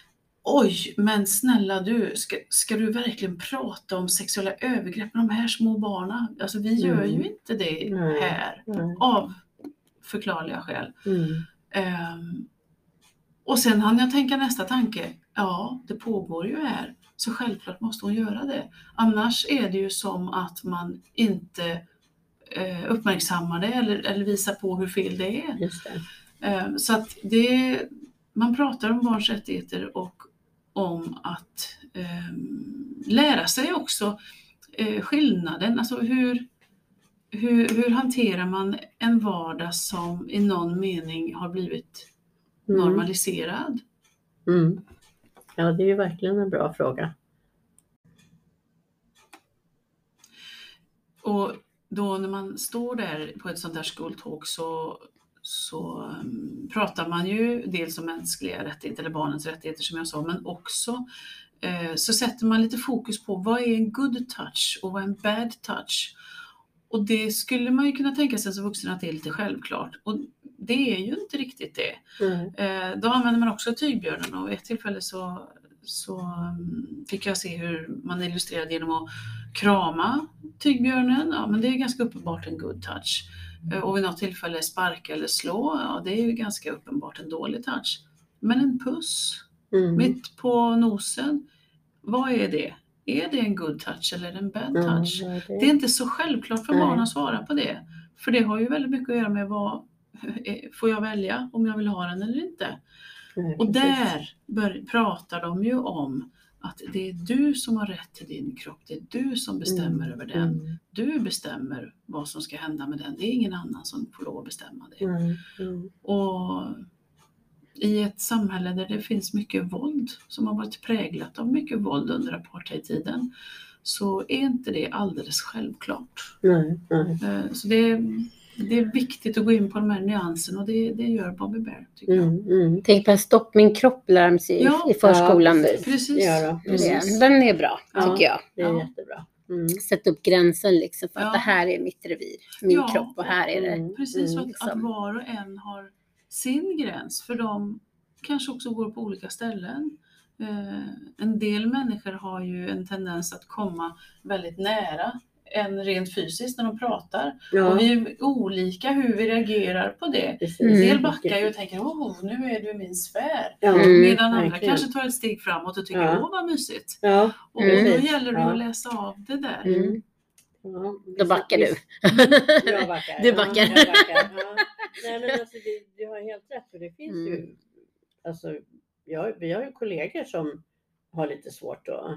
S3: oj, men snälla du, ska, ska du verkligen prata om sexuella övergrepp med de här små barnen? Alltså vi gör
S2: Mm.
S3: ju inte det
S2: Nej.
S3: här,
S2: Nej.
S3: av förklarliga skäl.
S2: Mm.
S3: Um, och sen hann jag tänka nästa tanke, ja det pågår ju här, så självklart måste hon göra det. Annars är det ju som att man inte uh, uppmärksammar det eller, eller visar på hur fel det är.
S2: Just det.
S3: Um, så att det, man pratar om barns rättigheter och om att um, lära sig också uh, skillnaden, alltså hur Hur, hur hanterar man en vardag som i någon mening har blivit
S2: Mm.
S3: normaliserad?
S2: Mm. Ja, det är ju verkligen en bra fråga.
S3: Och då när man står där på ett sånt där skoltalk så, så um, pratar man ju dels om mänskliga rättigheter eller barnens rättigheter som jag sa, men också eh, så sätter man lite fokus på vad är en good touch och vad är en bad touch. Och det skulle man ju kunna tänka sig som vuxen att det är lite självklart. Och det är ju inte riktigt det.
S2: Mm.
S3: Eh, då använder man också tygbjörnen, och vid ett tillfälle så, så um, fick jag se hur man illustrerade genom att krama tygbjörnen. Ja, men det är ganska uppenbart en good touch. Eh, och vid något tillfälle sparka eller slå, ja, det är ju ganska uppenbart en dålig touch. Men en puss
S2: Mm.
S3: mitt på nosen, vad är det? Är det en good touch eller en bad touch?
S2: Ja, det...
S3: Det är inte så självklart för
S2: Nej.
S3: barn att svara på det. För det har ju väldigt mycket att göra med vad får jag välja om jag vill ha den eller inte.
S2: Nej,
S3: Och
S2: precis.
S3: där bör, pratar de ju om att det är du som har rätt till din kropp. Det är du som bestämmer
S2: Mm.
S3: över den.
S2: Mm.
S3: Du bestämmer vad som ska hända med den. Det är ingen annan som får lov att bestämma det.
S2: Mm. Mm.
S3: Och i ett samhälle där det finns mycket våld, som har varit präglat av mycket våld under apartheidtiden, så är inte det alldeles självklart.
S2: Nej, nej.
S3: Eh, Så det är, det är viktigt att gå in på de här nyanserna, och det, det gör Bobby Bear, tycker jag.
S2: Mm. Mm.
S1: Tänk på en stopp min kropp lär de sig
S3: Ja.
S1: i förskolan
S2: Ja,
S1: nu.
S2: precis.
S3: Precis.
S2: Ja, då.
S3: Precis.
S1: Den är bra,
S2: Ja.
S1: tycker jag.
S2: Det är
S3: Ja.
S2: jättebra. Mm.
S1: Sätta upp gränsen liksom för att
S3: Ja.
S1: det här är mitt revir, min
S3: Ja.
S1: kropp, och här är det.
S2: Mm.
S3: Precis,
S2: Mm.
S3: att, att
S1: liksom.
S3: var och en har sin gräns, för de kanske också går på olika ställen. Eh, en del människor har ju en tendens att komma väldigt nära en rent fysiskt när de pratar.
S2: Ja,
S3: Och vi är olika hur vi reagerar på det.
S2: precis.
S1: Mm.
S3: En del backar ju och tänker, åh, nu är du i min sfär.
S2: Ja,
S1: Mm.
S3: Medan andra
S2: verkligen.
S3: kanske tar ett steg framåt och tycker,
S2: Ja.
S3: åh vad mysigt.
S2: Ja,
S3: Och
S1: Mm.
S3: då
S2: precis.
S3: gäller det
S2: Ja.
S3: att läsa av det där.
S2: Mm. Ja,
S1: Då backar du.
S2: Jag backar.
S1: Du backar.
S2: Ja, jag backar. Ja. Nej, men alltså, det, du har helt rätt, för det finns
S1: Mm.
S2: ju, alltså, jag, vi har ju kollegor som har lite svårt att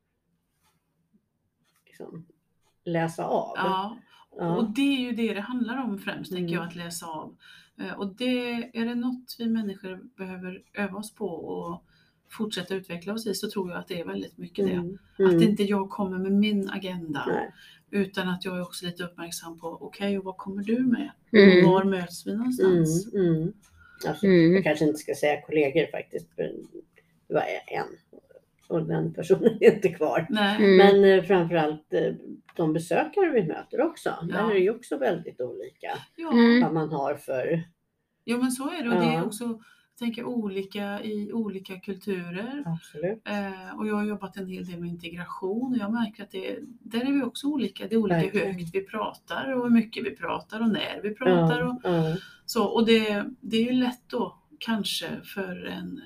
S2: liksom, läsa av.
S3: Ja.
S2: Ja.
S3: Och det är ju det det handlar om främst,
S2: Mm.
S3: tänker jag, att läsa av. Eh, Och det är det något vi människor behöver öva oss på och fortsätta utveckla oss i, så tror jag att det är väldigt mycket det.
S2: Mm.
S3: Att
S2: Mm.
S3: inte jag kommer med min agenda,
S2: Nej.
S3: utan att jag är också lite uppmärksam på, okej, okay, och vad kommer du med?
S1: Mm.
S3: Och var möts vi någonstans?
S2: Mm. Mm. Alltså,
S1: Mm.
S2: Jag kanske inte ska säga kollegor faktiskt, för det var en och den personen är inte kvar.
S3: Nej.
S1: Mm.
S2: Men eh, framförallt eh, de besökare vi möter också. Där
S3: Ja.
S2: är det ju också väldigt olika
S3: Ja.
S1: Mm.
S2: vad man har för...
S3: Jo, men så är det. Och det är
S2: Ja.
S3: också, jag tänker, olika i olika kulturer.
S2: Absolut.
S3: Eh, och jag har jobbat en hel del med integration, och jag märker att det, där är vi också olika. Det är olika
S2: Verkligen.
S3: hur högt vi pratar och hur mycket vi pratar och när vi pratar.
S2: Ja,
S3: Och,
S2: ja.
S3: så, och det, det är ju lätt då kanske för en,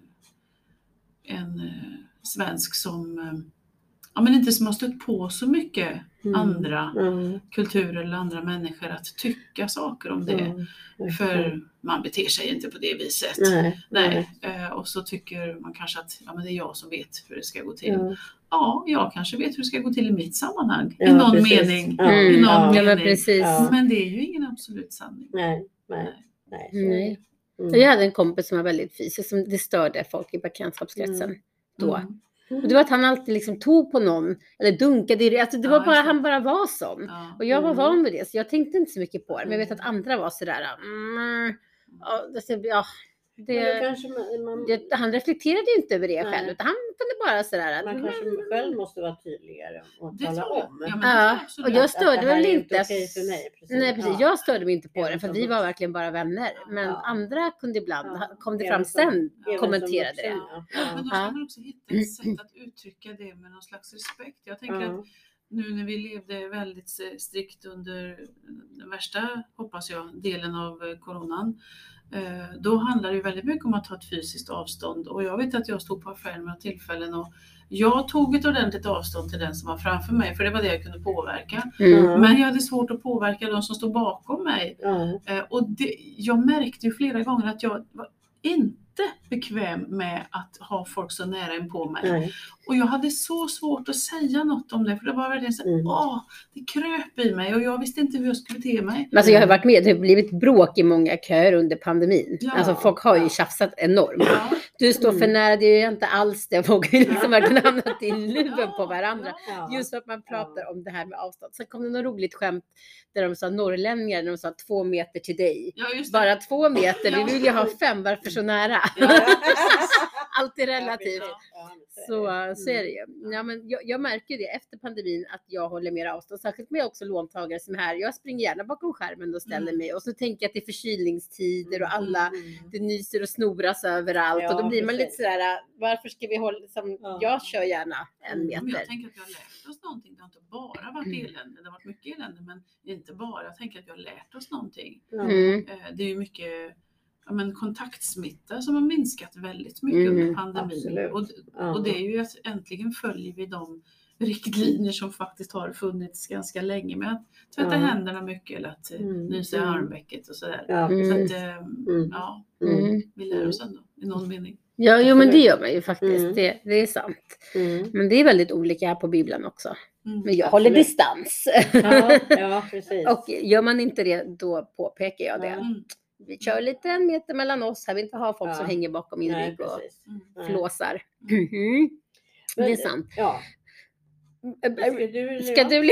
S3: eh, en eh, svensk som, eh, ja, men inte som har stött på så mycket
S2: Mm.
S3: andra
S2: Ja,
S3: kulturer eller andra människor att tycka saker om det.
S2: ja,
S3: För man beter sig inte på det viset.
S2: Nej,
S3: Nej, eh, och så tycker man kanske att, ja, men det är jag som vet hur det ska gå till. Ja,
S2: Ja,
S3: jag kanske vet hur det ska gå till i mitt sammanhang.
S2: ja,
S3: I någon
S2: precis.
S3: mening.
S2: Ja,
S1: Mm.
S3: I någon
S2: ja,
S1: Ja, men
S3: mening.
S1: precis.
S2: Ja.
S3: Men det är ju ingen absolut sanning.
S2: Nej, nej, nej. så är
S1: Nej.
S2: det. Mm.
S1: Jag hade en kompis som var väldigt fysisk, som det störde folk i bekantskapskretsen
S2: Mm.
S1: då.
S3: Mm.
S1: Och det var att han alltid liksom tog på någon, eller dunkade i det. Alltså det
S3: Ja,
S1: var bara,
S3: just det.
S1: han bara var sån.
S3: Ja.
S1: Och jag var
S2: Mm.
S1: van vid det, så jag tänkte inte så mycket på det. Men jag vet
S3: Mm.
S1: att andra var sådär, mm, ja, det, ja,
S2: Men då
S1: det,
S2: kanske man, man,
S1: det, han reflekterade ju inte över det
S2: Nej.
S1: själv, utan han kunde bara sådär.
S2: man
S1: mm,
S2: kanske själv måste vara tydligare och
S3: Det
S2: tala
S3: tror jag.
S2: om.
S3: Ja, men det tror
S1: Ja,
S3: jag absolut.
S1: och jag
S2: Att
S1: störde
S2: det här
S1: väl
S2: är
S1: inte.
S2: okej för mig. Precis.
S1: Nej, precis.
S2: Ja.
S1: Jag störde mig inte på
S2: Även
S1: det, för
S2: som
S1: vi var
S2: vuxen.
S1: verkligen bara vänner. Men
S2: Ja.
S1: andra kunde ibland,
S2: Ja.
S1: kom det
S2: Även
S1: fram
S2: som-
S1: sen,
S2: även som
S1: kommenterade
S2: vuxen,
S1: det.
S2: ja.
S3: Men då ska man också hitta ett sätt att uttrycka det med någon slags respekt. Jag tänker
S2: Ja.
S3: att nu när vi levde väldigt strikt under den värsta, hoppas jag, delen av eh, coronan, eh, då handlar det ju väldigt mycket om att ta ett fysiskt avstånd. Och jag vet att jag stod på affären med några tillfällen och jag tog ett ordentligt avstånd till den som var framför mig, för det var det jag kunde påverka.
S1: Mm.
S2: Ja.
S3: Men jag hade svårt att påverka de som stod bakom mig.
S2: Ja.
S3: Eh, och det, jag märkte ju flera gånger att jag var inte bekväm med att ha folk så nära in på mig.
S2: Nej.
S3: Och jag hade så svårt att säga något om det, för det var verkligen så,
S2: Mm.
S3: åh, det kröp i mig och jag visste inte hur jag skulle bete mig.
S1: Men alltså jag har varit med, det har blivit bråk i många köer under pandemin.
S3: Ja.
S1: Alltså folk har ju tjafsat enormt.
S3: Ja,
S1: Du står för
S2: Mm.
S1: nära, det är ju inte alls det. Folk har liksom
S2: Ja.
S1: verkligen hamnat i luven på varandra.
S3: ja.
S2: Ja.
S1: Just för att man pratar om det här med avstånd. Sen kom det något roligt skämt där de sa norrlänningar, när de sa två meter till dig.
S3: Ja, just det.
S1: Bara två meter, vi
S3: Ja.
S1: vill ju ha fem, varför så nära?
S3: Ja, precis.
S1: allt är relativt.
S2: Ja, ja,
S1: Så,
S2: är
S1: så är det ju. Ja, men jag, jag märker det efter pandemin att jag håller mer avstånd. Särskilt med också låntagare som är här. Jag springer gärna bakom skärmen och ställer
S3: Mm.
S1: mig. Och så tänker jag att det är förkylningstider och alla,
S2: Mm.
S1: det nyser och snoras överallt.
S2: Ja,
S1: och då blir man
S2: precis.
S1: lite sådär, varför ska vi hålla, som,
S2: Ja.
S1: jag kör gärna en
S2: Mm,
S3: Men
S1: meter.
S3: jag tänker att vi har lärt oss någonting. Det har inte bara varit
S1: Mm.
S3: elände. Det har varit mycket elände, men inte bara. Jag tänker att vi har lärt oss någonting.
S2: Ja.
S1: Mm.
S3: Eh, Det är ju mycket ja, men kontaktsmitta som har minskat väldigt mycket
S1: Mm,
S3: under pandemin.
S2: absolut.
S3: Och,
S2: Ja.
S3: och det är ju att äntligen följer vi de riktlinjer som faktiskt har funnits ganska länge med att tvätta
S2: Ja.
S3: händerna mycket eller att eh,
S2: Mm,
S3: nysa i
S2: mm.
S3: armvecket och sådär.
S2: Ja.
S1: Mm.
S3: Så att eh,
S2: Mm.
S3: ja,
S1: Mm.
S3: vi lär oss ändå i någon mening.
S1: Ja, jo, men det
S2: Absolut.
S1: gör man ju faktiskt.
S2: Mm.
S1: Det, det är sant.
S2: Mm.
S1: Men det är väldigt olika här på bibblan också.
S3: Mm.
S1: Men jag
S2: Absolut.
S1: håller distans.
S2: Ja, ja, precis.
S1: Och gör man inte det, då påpekar jag det.
S2: Ja.
S3: Mm.
S1: Vi kör lite en meter mellan oss. Här vill inte ha folk
S2: Ja.
S1: som hänger bakom min
S2: Nej,
S1: rygg och
S2: precis.
S3: Mm.
S2: Nej.
S1: flåsar.
S3: Mm.
S1: Mhm. Det är
S2: Men-
S1: sant.
S2: Ja. Ska du eller
S1: Ska
S2: jag?
S1: du bli...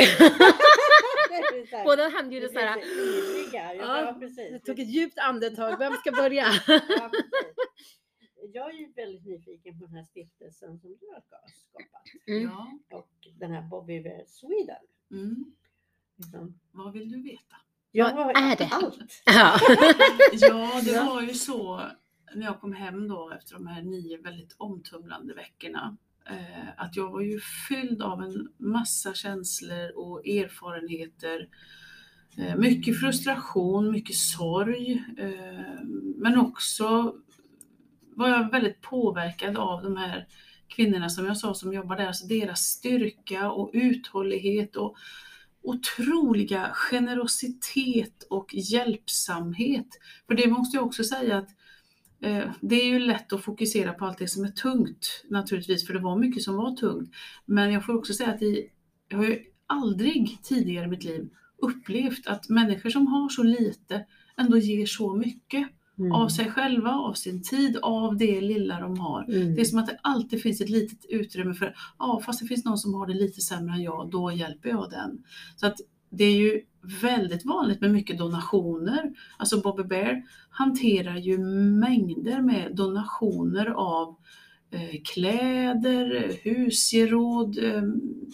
S2: Det är så här-
S1: Båda hand gjorde
S2: det
S1: så här.
S2: blir så ivriga. Ja,
S1: Ja,
S2: precis.
S1: Jag tog ett djupt andetag. Vem ska börja?
S2: Ja, precis. Jag är ju väldigt nyfiken på den här stiftelsen som du har skapat.
S1: Mm.
S3: Ja.
S2: Och den här Bobby Bear Sweden.
S3: Mm.
S2: Liksom.
S3: Vad vill du veta?
S2: Jag
S1: Vad
S2: har
S1: är det?
S2: allt.
S1: Ja.
S3: Ja, det
S1: Ja.
S3: var ju så när jag kom hem då efter de här nio väldigt omtumlande veckorna. Eh, att jag var ju fylld av en massa känslor och erfarenheter. Eh, mycket frustration, mycket sorg. Eh, men också var jag väldigt påverkad av de här kvinnorna som jag sa som jobbar där. Alltså deras styrka och uthållighet och otroliga generositet och hjälpsamhet. För det måste jag också säga att eh, det är ju lätt att fokusera på allt det som är tungt naturligtvis, för det var mycket som var tungt. Men jag får också säga att det, jag har ju aldrig tidigare i mitt liv upplevt att människor som har så lite ändå ger så mycket
S2: Mm.
S3: av sig själva, av sin tid, av det lilla de har.
S2: Mm.
S3: Det är som att det alltid finns ett litet utrymme för, ja fast det finns någon som har det lite sämre än jag, då hjälper jag den. Så att det är ju väldigt vanligt med mycket donationer. Alltså Bobby Bear hanterar ju mängder med donationer av eh, kläder, husgeråd, eh,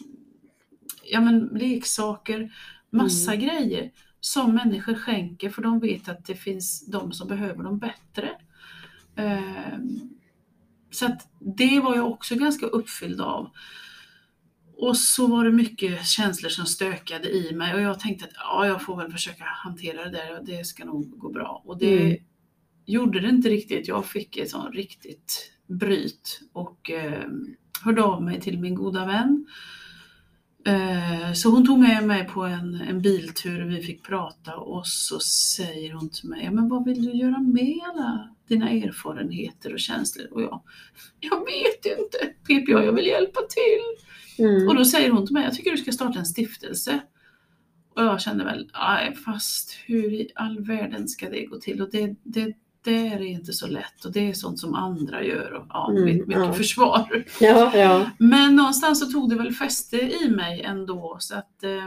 S3: ja men leksaker, massa
S2: Mm.
S3: grejer som människor skänker för de vet att det finns de som behöver dem bättre. Eh, så att det var jag också ganska uppfylld av. Och så var det mycket känslor som stökade i mig och jag tänkte att ja, jag får väl försöka hantera det där och det ska nog gå bra. Och det
S2: Mm.
S3: gjorde det inte riktigt. Jag fick ett sånt riktigt bryt och eh, hörde av mig till min goda vän. Eh, så hon tog med mig på en, en biltur och vi fick prata och så säger hon till mig, men vad vill du göra med alla dina erfarenheter och känslor? Och jag, jag vet inte, P P A, jag vill hjälpa till.
S2: Mm.
S3: Och då säger hon till mig, jag tycker du ska starta en stiftelse. Och jag kände väl, nej fast hur i all världen ska det gå till? Och det, det där är inte så lätt och det är sånt som andra gör och ja,
S2: Mm,
S3: mycket
S2: ja.
S3: försvar.
S2: Ja, ja.
S3: Men någonstans så tog det väl fäste i mig ändå så att eh,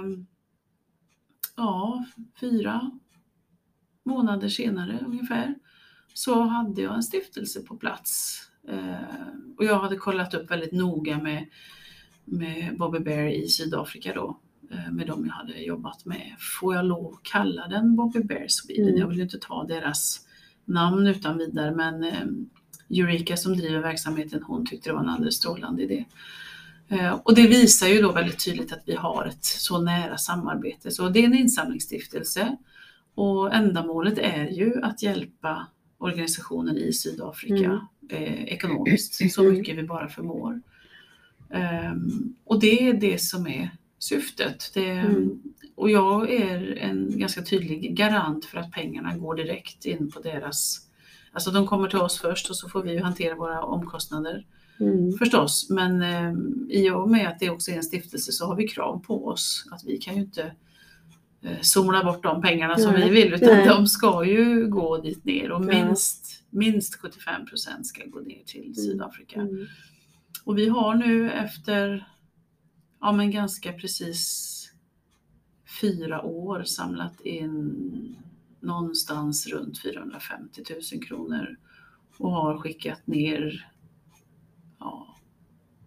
S3: ja, fyra månader senare ungefär så hade jag en stiftelse på plats. Eh, och jag hade kollat upp väldigt noga med, med Bobby Bear i Sydafrika då. Eh, med dem jag hade jobbat med. Får jag lov att kalla den Bobby Bear Sweden?
S2: Mm.
S3: Jag vill inte ta deras namn utan vidare men eh, Eureka som driver verksamheten, hon tyckte det var en alldeles strålande idé. Eh, och det visar ju då väldigt tydligt att vi har ett så nära samarbete. Så det är en insamlingsstiftelse och ändamålet är ju att hjälpa organisationen i Sydafrika
S2: Mm.
S3: eh, ekonomiskt så mycket vi bara förmår. Eh, och det är det som är syftet. Det,
S2: Mm.
S3: Och jag är en ganska tydlig garant för att pengarna går direkt in på deras. Alltså de kommer till oss först och så får vi ju hantera våra omkostnader
S2: Mm.
S3: förstås. Men eh, i och med att det också är en stiftelse så har vi krav på oss att vi kan ju inte eh, somla bort de pengarna som
S2: Nej.
S3: vi vill utan
S2: Nej.
S3: de ska ju gå dit ner och
S2: Ja.
S3: minst, minst sjuttiofem procent ska gå ner till Sydafrika.
S2: Mm.
S3: Och vi har nu efter ja, men ganska precis fyra år samlat in någonstans runt fyrahundrafemtio tusen kronor och har skickat ner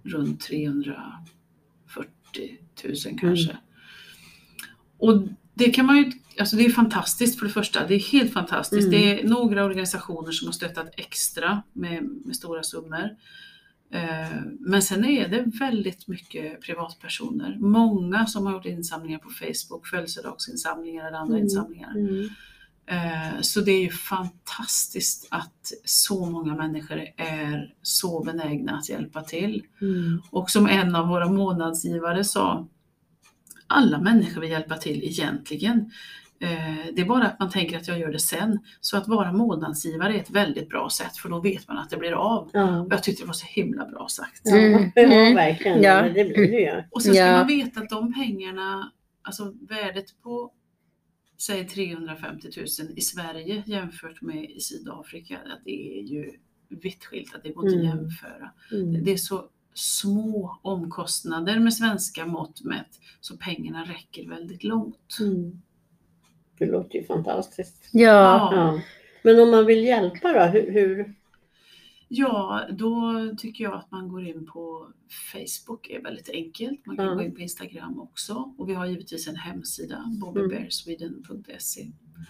S3: runt trehundrafyrtio tusen kanske. Mm. Och det kan man ju, alltså det är fantastiskt för det första, det är helt fantastiskt. Mm. Det är några organisationer som har stöttat extra med, med stora summor. Eh, men sen är det väldigt mycket privatpersoner. Många som har gjort insamlingar på Facebook, födelsedagsinsamlingar eller andra mm. insamlingar. Mm. Eh, så det är ju fantastiskt att så många människor är så benägna att hjälpa till. Mm. Och som en av våra månadsgivare sa, alla människor vill hjälpa till egentligen. Eh, det är bara att man tänker att jag gör det sen. Så att vara månadsgivare är ett väldigt bra sätt, för då vet man att det blir av. Mm. Och jag tyckte det var så himla bra sagt.
S2: Mm. Ja, verkligen. Ja. Det blir det ju.
S3: Och sen ska ja. man veta att de pengarna, alltså värdet på säg trehundrafemtio tusen i Sverige jämfört med i Sydafrika, att det är ju vitt skilt, att det går inte att jämföra. Mm. Det är så små omkostnader med svenska mått mätt, så pengarna räcker väldigt långt.
S2: Mm. Det låter ju fantastiskt.
S1: Ja.
S2: ja. Men om man vill hjälpa då, hur, hur?
S3: Ja, då tycker jag att man går in på Facebook, är väldigt enkelt. Man kan mm. gå in på Instagram också. Och vi har givetvis en hemsida, bobby bear sweden punkt se.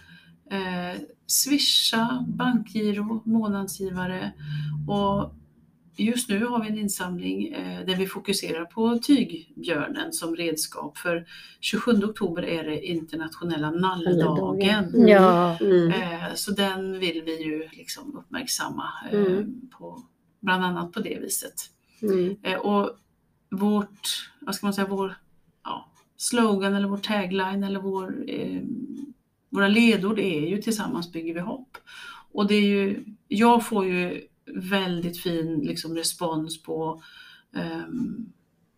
S3: Eh, Swisha, bankgiro, månadsgivare. Och just nu har vi en insamling eh, där vi fokuserar på tygbjörnen som redskap. För tjugosjunde oktober är det internationella nalldagen.
S1: Mm. Ja.
S3: Mm. Eh, så den vill vi ju liksom uppmärksamma eh, mm. på, bland annat på det viset. Mm. Eh, och vårt, vad ska man säga, vår ja, slogan eller vår tagline eller vår, eh, våra ledord är ju tillsammans bygger vi hopp. Och det är ju, jag får ju väldigt fin liksom, respons på um,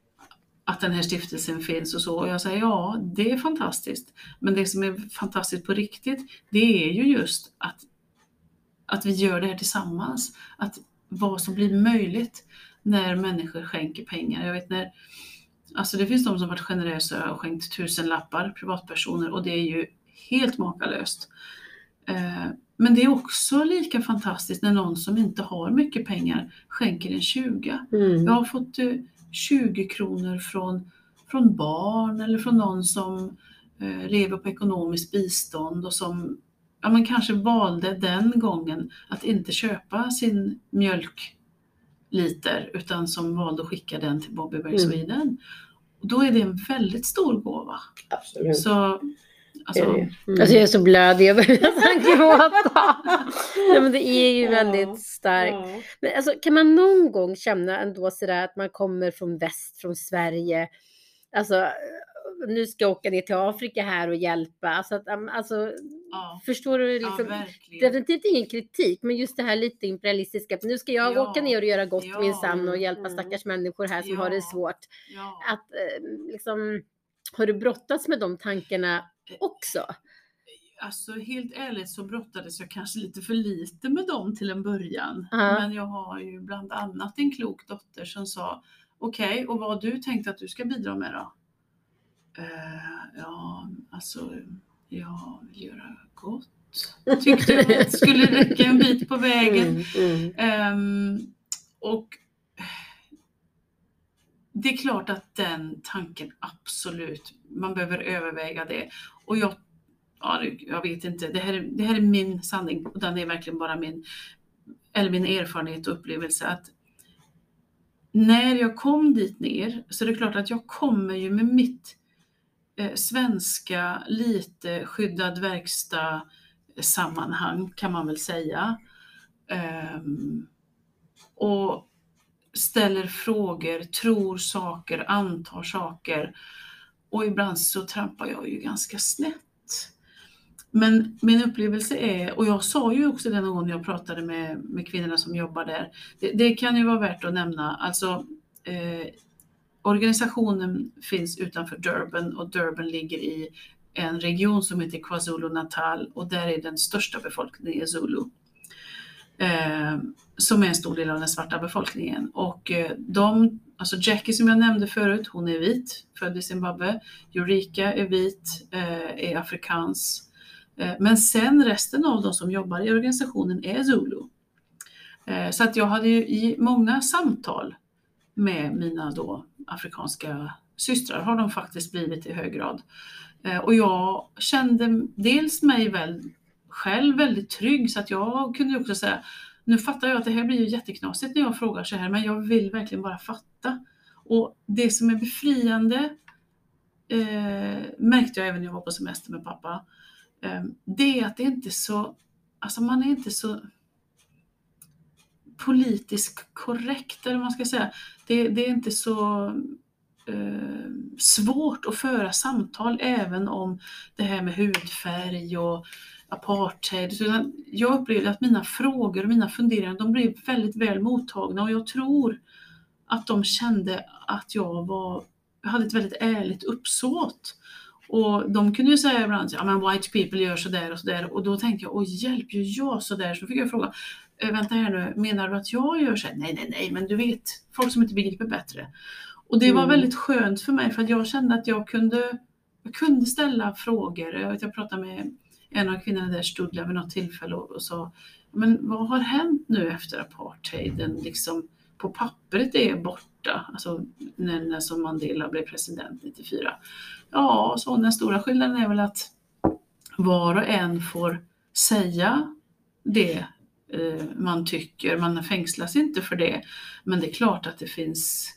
S3: att den här stiftelsen finns och så. Och jag säger ja, det är fantastiskt. Men det som är fantastiskt på riktigt, det är ju just att, att vi gör det här tillsammans. Att vad som blir möjligt när människor skänker pengar. Jag vet när, alltså det finns de som varit generösa och skänkt tusen lappar, privatpersoner, och det är ju helt makalöst. Uh, Men det är också lika fantastiskt när någon som inte har mycket pengar skänker en tjugo. Mm. Jag har fått eh, tjugo kronor från, från barn eller från någon som eh, lever på ekonomiskt bistånd och som ja, men kanske valde den gången att inte köpa sin mjölkliter utan som valde att skicka den till Bobby Bear Sweden. Mm. Och då är det en väldigt stor gåva.
S2: Absolut.
S3: Så Alltså,
S1: mm. alltså jag är så blöd, jag börjar gråta. Ja, men det är ju väldigt starkt. Ja. Men alltså, kan man någon gång känna ändå sådär att man kommer från väst, från Sverige, alltså nu ska jag åka ner till Afrika här och hjälpa. Alltså, att, alltså
S3: ja.
S1: förstår du? Liksom,
S3: ja,
S1: definitivt ingen kritik, men just det här lite imperialistiska. Nu ska jag ja. åka ner och göra gott ja. minsann och hjälpa mm. stackars människor här som ja. har det svårt.
S3: Ja.
S1: Att liksom, har du brottats med de tankarna också?
S3: Alltså helt ärligt så brottades jag kanske lite för lite med dem till en början. Uh-huh. Men jag har ju bland annat en klok dotter som sa okej, okay, och vad har du tänkt att du ska bidra med då? Uh, ja, alltså jag vill göra gott. Tyckte jag att det skulle räcka en bit på vägen. Mm, mm. Um, och det är klart att den tanken absolut, man behöver överväga det. Och jag, ja, jag vet inte, det här, är, det här är min sanning och den är verkligen bara min, eller min erfarenhet och upplevelse att när jag kom dit ner så är det klart att jag kommer ju med mitt eh, svenska lite skyddad verkstad sammanhang kan man väl säga. Um, och ställer frågor, tror saker, antar saker och ibland så trampar jag ju ganska snett. Men min upplevelse är, och jag sa ju också den gången jag pratade med, med kvinnorna som jobbar där, det, det kan ju vara värt att nämna, alltså eh, organisationen finns utanför Durban och Durban ligger i en region som heter KwaZulu-Natal och där är den största befolkningen i Zulu. Eh, som är en stor del av den svarta befolkningen och eh, de, alltså Jackie som jag nämnde förut, hon är vit, född i Zimbabwe, Eureka är vit, eh, är afrikans, eh, men sen resten av de som jobbar i organisationen är Zulu. Eh, så att jag hade ju i många samtal med mina då afrikanska systrar har de faktiskt blivit i hög grad. Eh, och jag kände dels mig väl själv väldigt trygg, så att jag kunde också säga, nu fattar jag att det här blir ju jätteknasigt när jag frågar så här, men jag vill verkligen bara fatta. Och det som är befriande eh, märkte jag även när jag var på semester med pappa, eh, det är att det inte är så, alltså man är inte så politiskt korrekt, eller man ska säga. Det, det är inte så eh, svårt att föra samtal även om det här med hudfärg och apartheid. Så jag upplevde att mina frågor och mina funderingar, de blev väldigt väl mottagna, och jag tror att de kände att jag var, jag hade ett väldigt ärligt uppsåt. Och de kunde ju säga ibland, ja men white people gör sådär och sådär, och då tänkte jag, oj hjälp ju jag sådär, så fick jag fråga, vänta här nu, menar du att jag gör så här? Nej, nej, nej, men du vet, folk som inte begriper bättre. Och det var
S2: Mm.
S3: väldigt skönt för mig, för att jag kände att jag kunde, jag kunde ställa frågor. Jag, vet, jag pratade med en av kvinnorna där, Studla, vid något tillfälle och, och sa, men vad har hänt nu efter apartheiden? Liksom, på pappret är borta, alltså när, när som Mandela blev president nittiofyra. Ja, så den stora skillnaden är väl att var och en får säga det eh, man tycker, man fängslas inte för det, men det är klart att det finns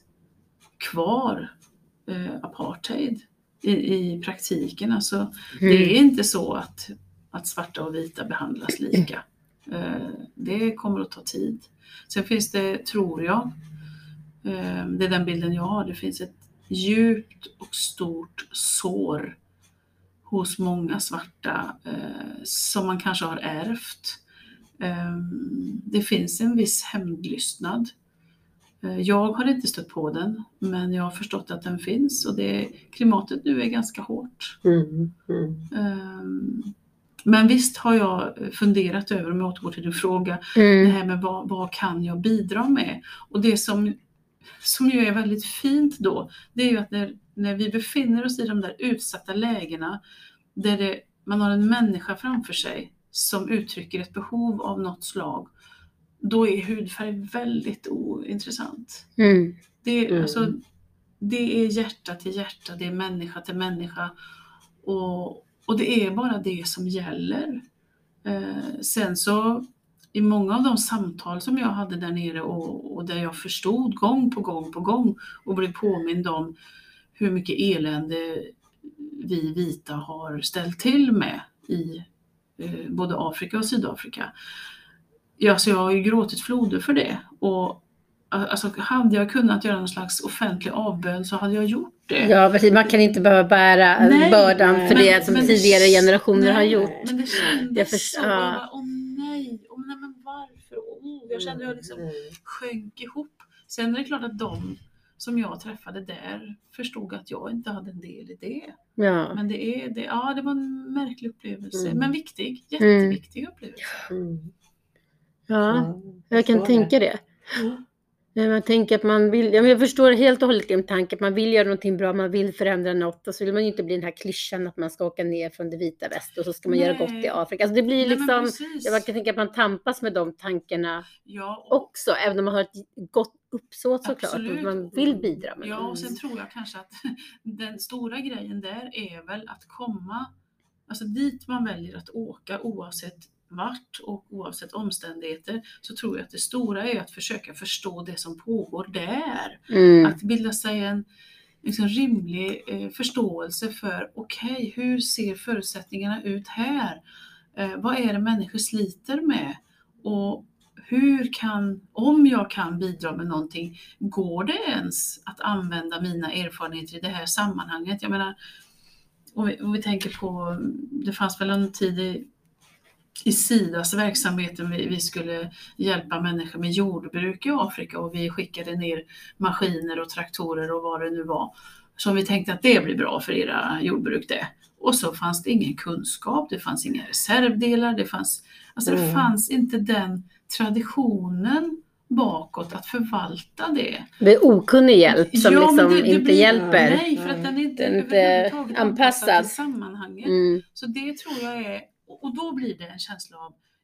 S3: kvar eh, apartheid i, i praktiken. Alltså, mm. Det är inte så att, att svarta och vita behandlas lika. Eh, det kommer att ta tid. Sen finns det, tror jag, eh, det är den bilden jag har, det finns ett djupt och stort sår hos många svarta eh, som man kanske har ärvt. Eh, det finns en viss hämndlystnad. Eh, jag har inte stött på den, men jag har förstått att den finns, och det, klimatet nu är ganska hårt.
S2: Mm, mm.
S3: Eh, men visst har jag funderat över, om jag återgår till din fråga,
S1: Mm.
S3: det här med vad, vad kan jag bidra med? Och det som, som ju är väldigt fint då, det är ju att när, när vi befinner oss i de där utsatta lägena, där det, man har en människa framför sig som uttrycker ett behov av något slag, då är hudfärg väldigt ointressant.
S1: Mm.
S3: Det,
S2: Mm.
S3: alltså, det är hjärta till hjärta, det är människa till människa, och, och det är bara det som gäller. Eh, sen så i många av de samtal som jag hade där nere, och, och där jag förstod gång på gång på gång och blev påmind om hur mycket elände vi vita har ställt till med i eh, både Afrika och Sydafrika. Ja, så jag har ju gråtit floder för det, och alltså, hade jag kunnat göra någon slags offentlig avbön så hade jag gjort det.
S1: Ja, precis. Man kan inte behöva bära
S3: Nej,
S1: bördan för
S3: men-
S1: det som
S3: men-
S1: tidigare generationer
S3: nej,
S1: har gjort.
S3: Men det kändes
S1: Jag
S3: så,
S1: förstår-
S3: och jag
S1: ja.
S3: bara, åh nej, åh nej, men varför? Oh, jag kände jag liksom
S2: Mm.
S3: sjönk ihop. Sen är det klart att de som jag träffade där förstod att jag inte hade en del i det.
S1: Ja.
S3: Men det, är, det, ja, det var en märklig upplevelse,
S2: Mm.
S3: men viktig, jätteviktig upplevelse.
S2: Mm.
S1: Ja, jag kan
S2: förstår
S1: tänka det.
S2: Mm.
S1: Nej, man tänker att man vill, ja, men jag förstår helt och hållet din tanke, att man vill göra någonting bra, man vill förändra något, och så vill man ju inte bli den här klyschan att man ska åka ner från det vita väst och så ska man
S3: Nej.
S1: göra gott i Afrika. Alltså det blir
S3: Nej, men
S1: liksom,
S3: precis.
S1: ja, man kan tänka att man tampas med de tankarna
S3: Ja, och,
S1: också, även om man har ett gott uppsåt såklart,
S3: Absolut.
S1: att man vill bidra med
S3: ja,
S1: det.
S3: och sen tror jag kanske att den stora grejen där är väl att komma, alltså dit man väljer att åka, oavsett vart och oavsett omständigheter, så tror jag att det stora är att försöka förstå det som pågår där.
S1: Mm.
S3: Att bilda sig en liksom, rimlig eh, förståelse för, okej, okay, hur ser förutsättningarna ut här? Eh, vad är det människor sliter med? Och hur kan, om jag kan bidra med någonting, går det ens att använda mina erfarenheter i det här sammanhanget? Jag menar, om vi, om vi tänker på, det fanns väl en tid i i Sidas verksamheten, vi, vi skulle hjälpa människor med jordbruk i Afrika, och vi skickade ner maskiner och traktorer och vad det nu var, som vi tänkte att det blir bra för era jordbruk det. Och så fanns det ingen kunskap, det fanns inga reservdelar, det fanns, alltså det
S2: Mm.
S3: fanns inte den traditionen bakåt att förvalta det.
S1: Det är okunnig hjälp som
S3: Ja, men
S1: liksom
S3: det- det
S1: inte
S3: blir-
S1: hjälper.
S3: Nej, för att den är inte,
S1: Den är inte
S3: överhuvudtaget
S1: anpassad.
S3: till sammanhanget.
S1: Mm.
S3: Så det tror jag är, och då blir det en känsla av,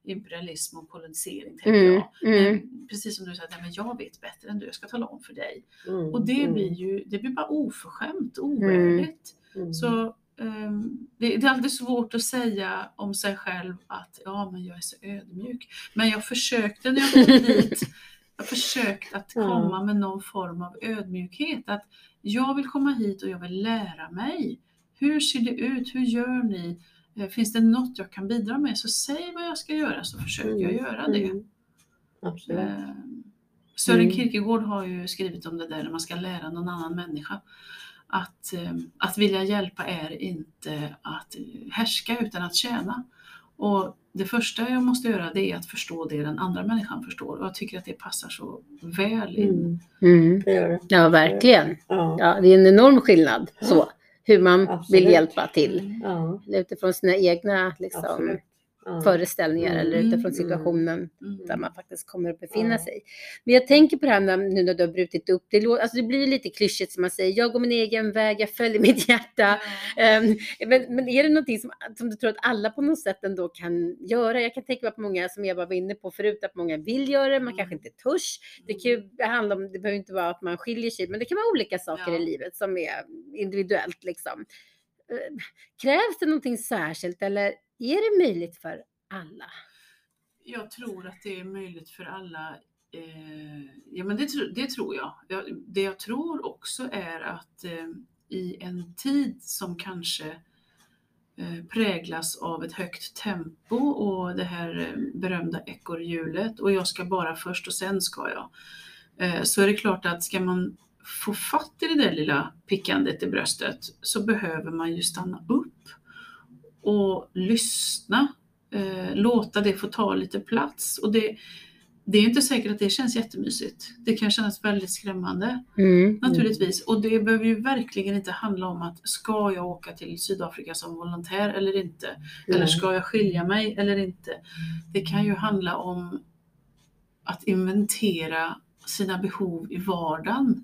S3: imperialism och kolonisering, tänker
S1: Mm,
S3: jag.
S1: mm.
S3: Men, precis som du sa, nej, men jag vet bättre än du, jag ska tala om för dig.
S2: Mm,
S3: Och det
S2: mm,
S3: blir ju det blir bara oförskämt, oärligt.
S2: mm.
S3: Så um, det, det är alltid svårt att säga om sig själv att ja, men jag är så ödmjuk. Men jag försökte när jag kom hit, jag försökte att komma med någon form av ödmjukhet. Att jag vill komma hit och jag vill lära mig. Hur ser det ut? Hur gör ni? Finns det något jag kan bidra med, så säg vad jag ska göra, så försöker jag göra det.
S2: Mm. Absolut.
S3: Um, Søren
S2: Mm.
S3: Kierkegaard har ju skrivit om det där när man ska lära någon annan människa. Att, att vilja hjälpa är inte att härska utan att tjäna. Och det första jag måste göra, det är att förstå det den andra människan förstår. Och jag tycker att det passar så väl in.
S2: Mm.
S1: Mm.
S2: Det gör det.
S1: Ja, verkligen.
S2: Ja.
S1: Ja, det är en enorm skillnad så, hur man
S2: Absolut.
S1: vill hjälpa till.
S2: Ja.
S1: Utifrån sina egna liksom,
S2: Absolut. Ja.
S1: föreställningar
S2: Mm.
S1: eller utifrån
S2: Mm.
S1: situationen
S3: Mm.
S1: där man faktiskt kommer att befinna
S2: Ja.
S1: sig. Men jag tänker på det här när, nu när du har brutit upp. Det, lå- alltså det blir lite klyschigt som man säger. Jag går min egen väg, jag följer mitt hjärta. Ehm, men, men är det någonting som, som du tror att alla på något sätt ändå kan göra? Jag kan tänka mig att många, som jag var inne på förut, att många vill göra det, man
S3: Mm.
S1: kanske inte törs. Det kan ju handla om, det behöver inte vara att man skiljer sig, men det kan vara olika saker
S3: Ja.
S1: i livet som är individuellt liksom. Eh, Krävs det någonting särskilt eller är det möjligt för alla?
S3: Jag tror att det är möjligt för alla. Eh, ja, men det, tro- det tror jag. jag. Det jag tror också är att eh, i en tid som kanske eh, präglas av ett högt tempo och det här eh, berömda ekorrhjulet, och jag ska bara först och sen ska jag. Eh, så är det klart att ska man få fatt i det där lilla pickandet i bröstet, så behöver man ju stanna upp och lyssna. Eh, låta det få ta lite plats. Och det, det är inte säkert att det känns jättemysigt. Det kan kännas väldigt skrämmande.
S1: Mm.
S3: Naturligtvis. Och det behöver ju verkligen inte handla om att ska jag åka till Sydafrika som volontär eller inte? Eller
S2: Mm.
S3: ska jag skilja mig eller inte? Det kan ju handla om att inventera sina behov i vardagen.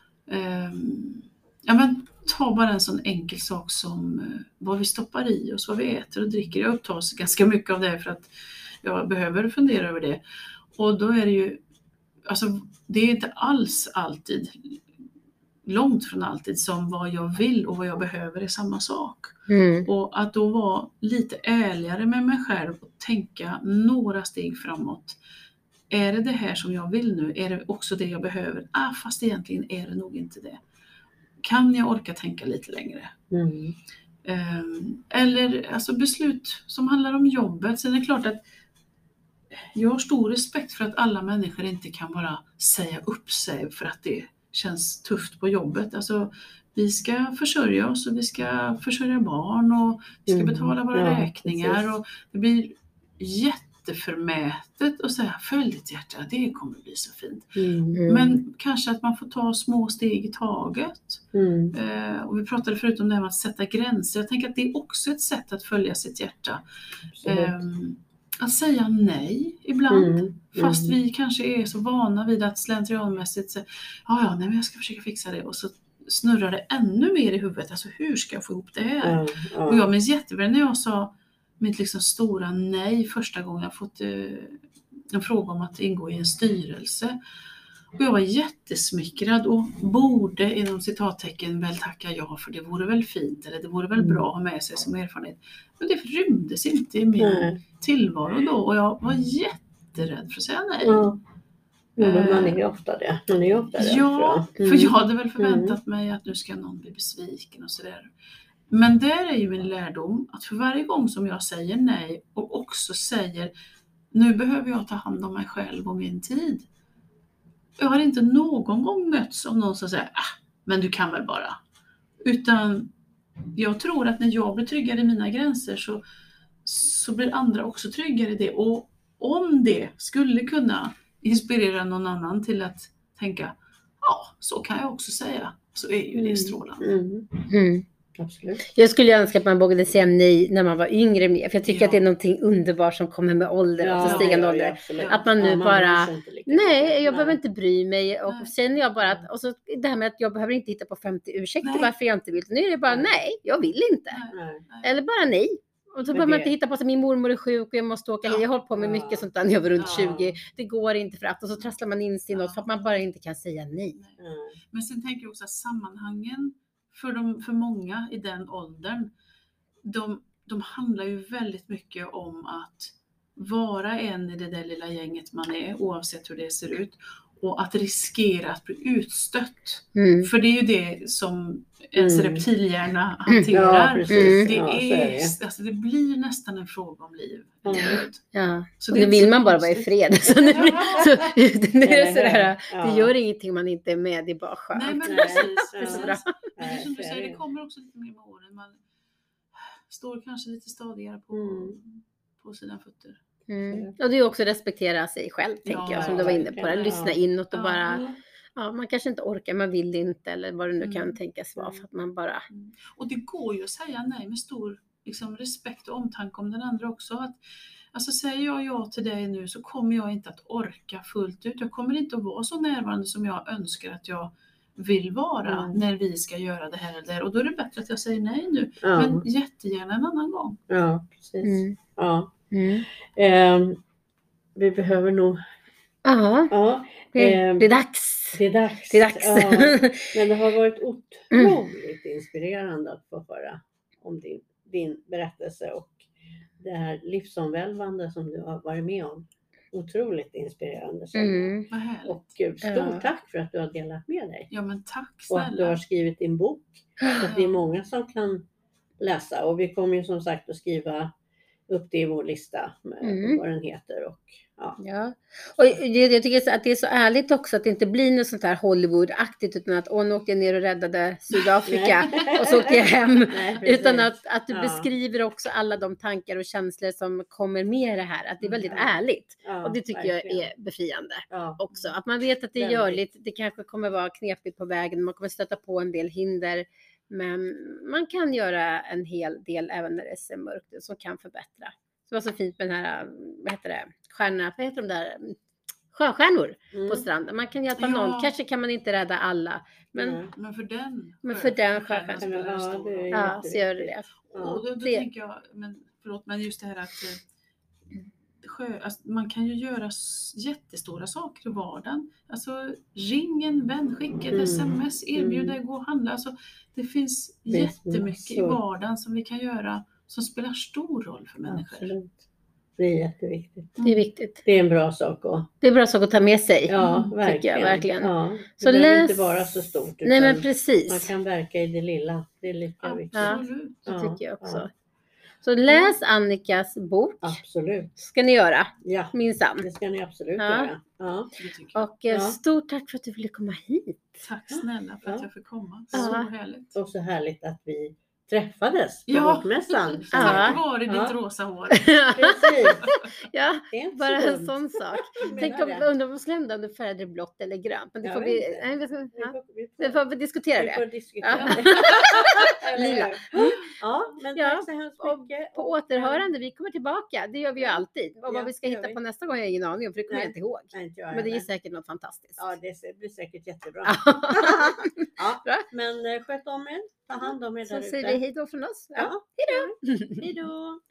S3: Um, ja, men ta bara en sån enkel sak som uh, vad vi stoppar i oss, vad vi äter och dricker. Jag upptas ganska mycket av det för att jag behöver fundera över det. Och då är det ju, alltså det är inte alls alltid, långt från alltid, som vad jag vill och vad jag behöver är samma sak.
S1: Mm.
S3: Och att då vara lite ärligare med mig själv och tänka några steg framåt. Är det det här som jag vill nu? Är det också det jag behöver? Ah, fast egentligen är det nog inte det. Kan jag orka tänka lite längre?
S2: Mm.
S3: Um, eller alltså beslut som handlar om jobbet. Sen är det klart att jag har stor respekt för att alla människor inte kan bara säga upp sig för att det känns tufft på jobbet. Alltså, vi ska försörja oss och vi ska försörja barn och vi ska
S2: Mm.
S3: betala våra
S2: Ja,
S3: räkningar.
S2: precis.
S3: Och det blir jätteförmätet att säga följ ditt hjärta, det kommer bli så fint.
S2: Mm.
S1: Mm.
S3: Men kanske att man får ta små steg i taget.
S2: Mm.
S3: Eh, och vi pratade förut om det här med att sätta gränser. Jag tänker att det är också ett sätt att följa sitt hjärta.
S2: Absolut.
S3: Eh, att säga nej ibland.
S2: Mm.
S3: Fast
S2: Mm.
S3: vi kanske är så vana vid att slentrianmässigt säga ja, ja, nej, men jag ska försöka fixa det. Och så snurrar det ännu mer i huvudet. Alltså hur ska jag få ihop det här?
S2: Ja, ja.
S3: Och jag minns jättebra när jag sa mitt liksom stora nej första gången jag fått eh, en fråga om att ingå i en styrelse. Och jag var jättesmickrad och borde inom citattecken väl tacka ja, för det vore väl fint eller det vore väl bra att ha med sig som erfarenhet. Men det rymdes inte i min
S2: Nej.
S3: tillvaro då och jag var jätterädd för att säga nej.
S2: Ja. Ja, men man är ju ofta det. Man är ju ofta det.
S3: Ja,
S2: tror jag.
S3: för jag hade väl förväntat mig att nu ska någon bli besviken och sådär. Men där är ju min lärdom att för varje gång som jag säger nej och också säger nu behöver jag ta hand om mig själv och min tid. Jag har inte någon gång mötts av någon som säger ah, men du kan väl bara. Utan jag tror att när jag blir tryggare i mina gränser så, så blir andra också tryggare i det. Och om det skulle kunna inspirera någon annan till att tänka ja, så kan jag också säga. Så är ju det strålande.
S2: Mm.
S1: Mm.
S2: Absolut.
S1: Jag skulle önska att man vågade säga nej när man var yngre mer. För jag tycker
S3: Ja.
S1: att det är någonting underbart som kommer med ålder.
S2: Ja,
S1: alltså stigande
S2: ja,
S1: ålder.
S2: ja, absolut.
S1: Att man nu
S2: Ja,
S1: bara,
S2: bryr sig inte lika
S1: Nej,
S2: mycket.
S1: jag behöver inte bry mig. Och
S3: Nej.
S1: känner jag bara att, och så det här med att jag behöver inte hitta på femtio ursäkter
S3: Nej.
S1: varför jag inte vill. Nu är det bara
S2: Nej.
S1: nej, jag vill inte.
S3: Nej,
S2: Nej.
S3: nej.
S1: Eller bara nej. Och så
S2: Men
S1: behöver man
S2: det-
S1: inte hitta på att min mormor är sjuk och jag måste åka hit. Jag har hållit på med
S2: Ja.
S1: mycket sånt där när jag var runt
S3: Ja.
S1: tjugo. Det går inte för att. Och så trasslar man in sig i något
S3: Ja.
S1: för att man bara inte kan säga nej.
S2: Mm.
S3: Men sen tänker jag också att sammanhangen för, de, för många i den åldern, de, de handlar ju väldigt mycket om att vara en i det där lilla gänget man är, oavsett hur det ser ut. Och att riskera att bli utstött.
S1: Mm.
S3: För det är ju det som ens
S2: Mm.
S3: reptilhjärna
S2: Ja,
S3: hanterar.
S2: precis.
S3: det,
S2: Ja, så
S3: är,
S2: är det.
S3: alltså, det blir nästan en fråga om liv eller
S2: Ja.
S3: död.
S1: Ja.
S3: Så
S1: Och
S3: det är
S1: nu
S3: inte
S1: vill
S3: så
S1: man bara vara i
S3: konstigt.
S1: fred. Så det, blir, så, det, är
S2: Eller
S1: sådär,
S2: hur?
S1: det
S2: Ja.
S1: gör ingenting man inte är med. Det är bara skönt.
S3: Nej, men
S2: Nej.
S3: precis.
S2: Ja.
S1: Det är så
S3: precis.
S1: bra.
S3: Men det är som du
S2: så är
S3: säger, det
S2: det.
S3: kommer också lite mer med åren. Man står kanske lite stadigare på,
S2: Mm.
S3: på sina fötter.
S1: Mm. Och det är också respektera sig själv, tänker
S3: Ja,
S1: jag, som du var inne på.
S2: verkligen.
S1: Lyssna
S2: Ja.
S1: inåt och
S3: Ja.
S1: bara, ja, man kanske inte orkar, man vill inte eller vad det nu kan
S3: Mm.
S1: tänkas vara
S2: Mm.
S1: för att man bara,
S3: Mm. Och det går ju att säga nej med stor liksom, respekt och omtanke om den andra också. Att, alltså säger jag ja till dig nu så kommer jag inte att orka fullt ut. Jag kommer inte att vara så närvarande som jag önskar att jag vill vara
S2: Mm.
S3: när vi ska göra det här eller det. Och då är det bättre att jag säger nej nu.
S2: Ja.
S3: Men jättegärna en annan gång.
S2: Ja, precis.
S1: mm.
S2: Ja.
S1: Mm.
S2: Ehm, vi behöver nog...
S1: Ja,
S2: Ja,
S1: det,
S2: ehm,
S1: det är dags.
S2: det är dags.
S1: Det är dags.
S2: Ja. Men det har varit otroligt inspirerande att få höra om din, din berättelse och det här livsomvälvande som du har varit med om. Otroligt inspirerande. känner jag.
S1: Mm.
S3: Vad härligt.
S2: Och eh, stort
S1: Ja.
S2: tack för att du har delat med dig.
S3: Ja men tack
S2: Och att du
S3: snälla.
S2: har skrivit din bok. Så att det är många som kan läsa. Och vi kommer ju som sagt att skriva upp det i vår lista med
S1: Mm.
S2: vad den heter. Och, ja.
S1: Ja, och jag jag tycker så att det är så ärligt också att det inte blir något sånt här Hollywood-aktigt utan att åh, nu åkte jag ner och räddade Sydafrika
S2: Nej.
S1: och så åkte jag hem.
S2: Nej, precis.
S1: Utan att, att du
S2: Ja.
S1: beskriver också alla de tankar och känslor som kommer med det här. Att det är väldigt
S2: Ja.
S1: ärligt.
S2: Ja,
S1: Och det tycker
S2: verkligen.
S1: jag är befriande
S2: Ja.
S1: också. Att man vet att det är
S2: Väldigt.
S1: görligt. Det kanske kommer vara knepigt på vägen. Man kommer stöta på en del hinder. Men man kan göra en hel del även när det ser mörkt ut som kan förbättra. Det var så fint med den här, vad heter det, stjärnorna, vad heter de där, sjöstjärnor
S2: Mm.
S1: på stranden. Man kan hjälpa
S3: Ja.
S1: någon, kanske kan man inte rädda alla. Men
S2: Nej.
S3: Men för den.
S1: Men för den
S3: stjärnan
S1: stjärnan.
S3: spelar
S2: Ja,
S3: stor
S2: det är
S3: roll.
S1: ja, så gör det det.
S2: Ja.
S3: Och då, då
S1: det-
S3: tänker jag, men, förlåt, men just det här att eh, sjö, alltså, man kan ju göra s- jättestora saker i vardagen. Alltså ring en vän, skicka ett
S2: Mm.
S3: sms, erbjud
S2: Mm.
S3: dig gå och handla. Alltså, det finns
S2: Det är
S3: jättemycket i
S2: massor.
S3: vardagen som vi kan göra som spelar stor roll för människor.
S2: Absolut. Det är jätteviktigt.
S1: Det är viktigt.
S2: Det är en bra sak att...
S1: Det är bra sak att ta med sig.
S2: Ja,
S3: Mm,
S2: verkligen.
S1: tycker jag verkligen.
S2: Ja. Det
S1: Så
S2: behöver
S1: läs-
S2: inte vara så stort.
S1: Nej men
S2: utan
S1: precis.
S2: man kan verka i det lilla. Det är lika viktigt.
S3: Absolut.
S1: Det
S2: Ja,
S1: tycker jag också.
S2: ja.
S1: Så läs Annikas bok.
S2: Absolut.
S1: Ska ni göra.
S2: Ja,
S1: Minsann.
S2: det ska ni absolut
S1: Ja.
S2: göra. Ja.
S3: Det tycker jag.
S1: Och eh,
S2: Ja.
S1: stort tack för att du ville komma hit.
S3: Tack snälla för att
S2: Ja.
S3: jag fick komma.
S1: Ja.
S3: Så härligt.
S2: Och så härligt att vi träffades på
S3: Ja.
S2: bokmässan.
S1: Ja.
S3: Tack vare
S2: Ja.
S3: ditt rosa hår.
S2: Precis.
S1: Ja,
S2: Det är inte
S1: bara
S2: så
S1: en
S2: dumt.
S1: sån sak.
S2: Jag
S1: Tänk
S2: menar
S1: om,
S2: det.
S1: undrar vad som händer om du färgade blått eller grönt. Men det
S2: Jag
S1: får
S2: vet
S1: vi,
S2: inte.
S1: nej, vi, ska,
S2: Vi
S1: ja,
S2: får, vi
S1: vi
S2: får,
S1: får diskutera
S2: vi får
S1: det.
S2: diskutera
S1: Ja.
S2: det. Eller
S1: Lila.
S2: hur? Ja, men
S1: Ja,
S2: tack så hemskt
S1: och
S2: mycket.
S1: På
S2: Och, eh,
S1: återhörande, vi kommer tillbaka. Det gör vi ju alltid. Och
S2: Ja,
S1: vad vi ska
S2: det gör
S1: hitta
S2: vi.
S1: på nästa gång har jag ingen aning om, för det kommer
S2: Nej.
S1: jag inte ihåg.
S2: Nej, inte jag
S1: Men det är
S2: heller.
S1: säkert något fantastiskt.
S2: Ja, det blir säkert jättebra.
S1: Ja.
S2: Ja,
S1: Bra.
S2: men eh, sköt om er. Ta hand om er
S1: Så
S2: där
S1: säger
S2: ute.
S1: vi hej då från oss. Ja.
S2: Ja, hej då. Hej då.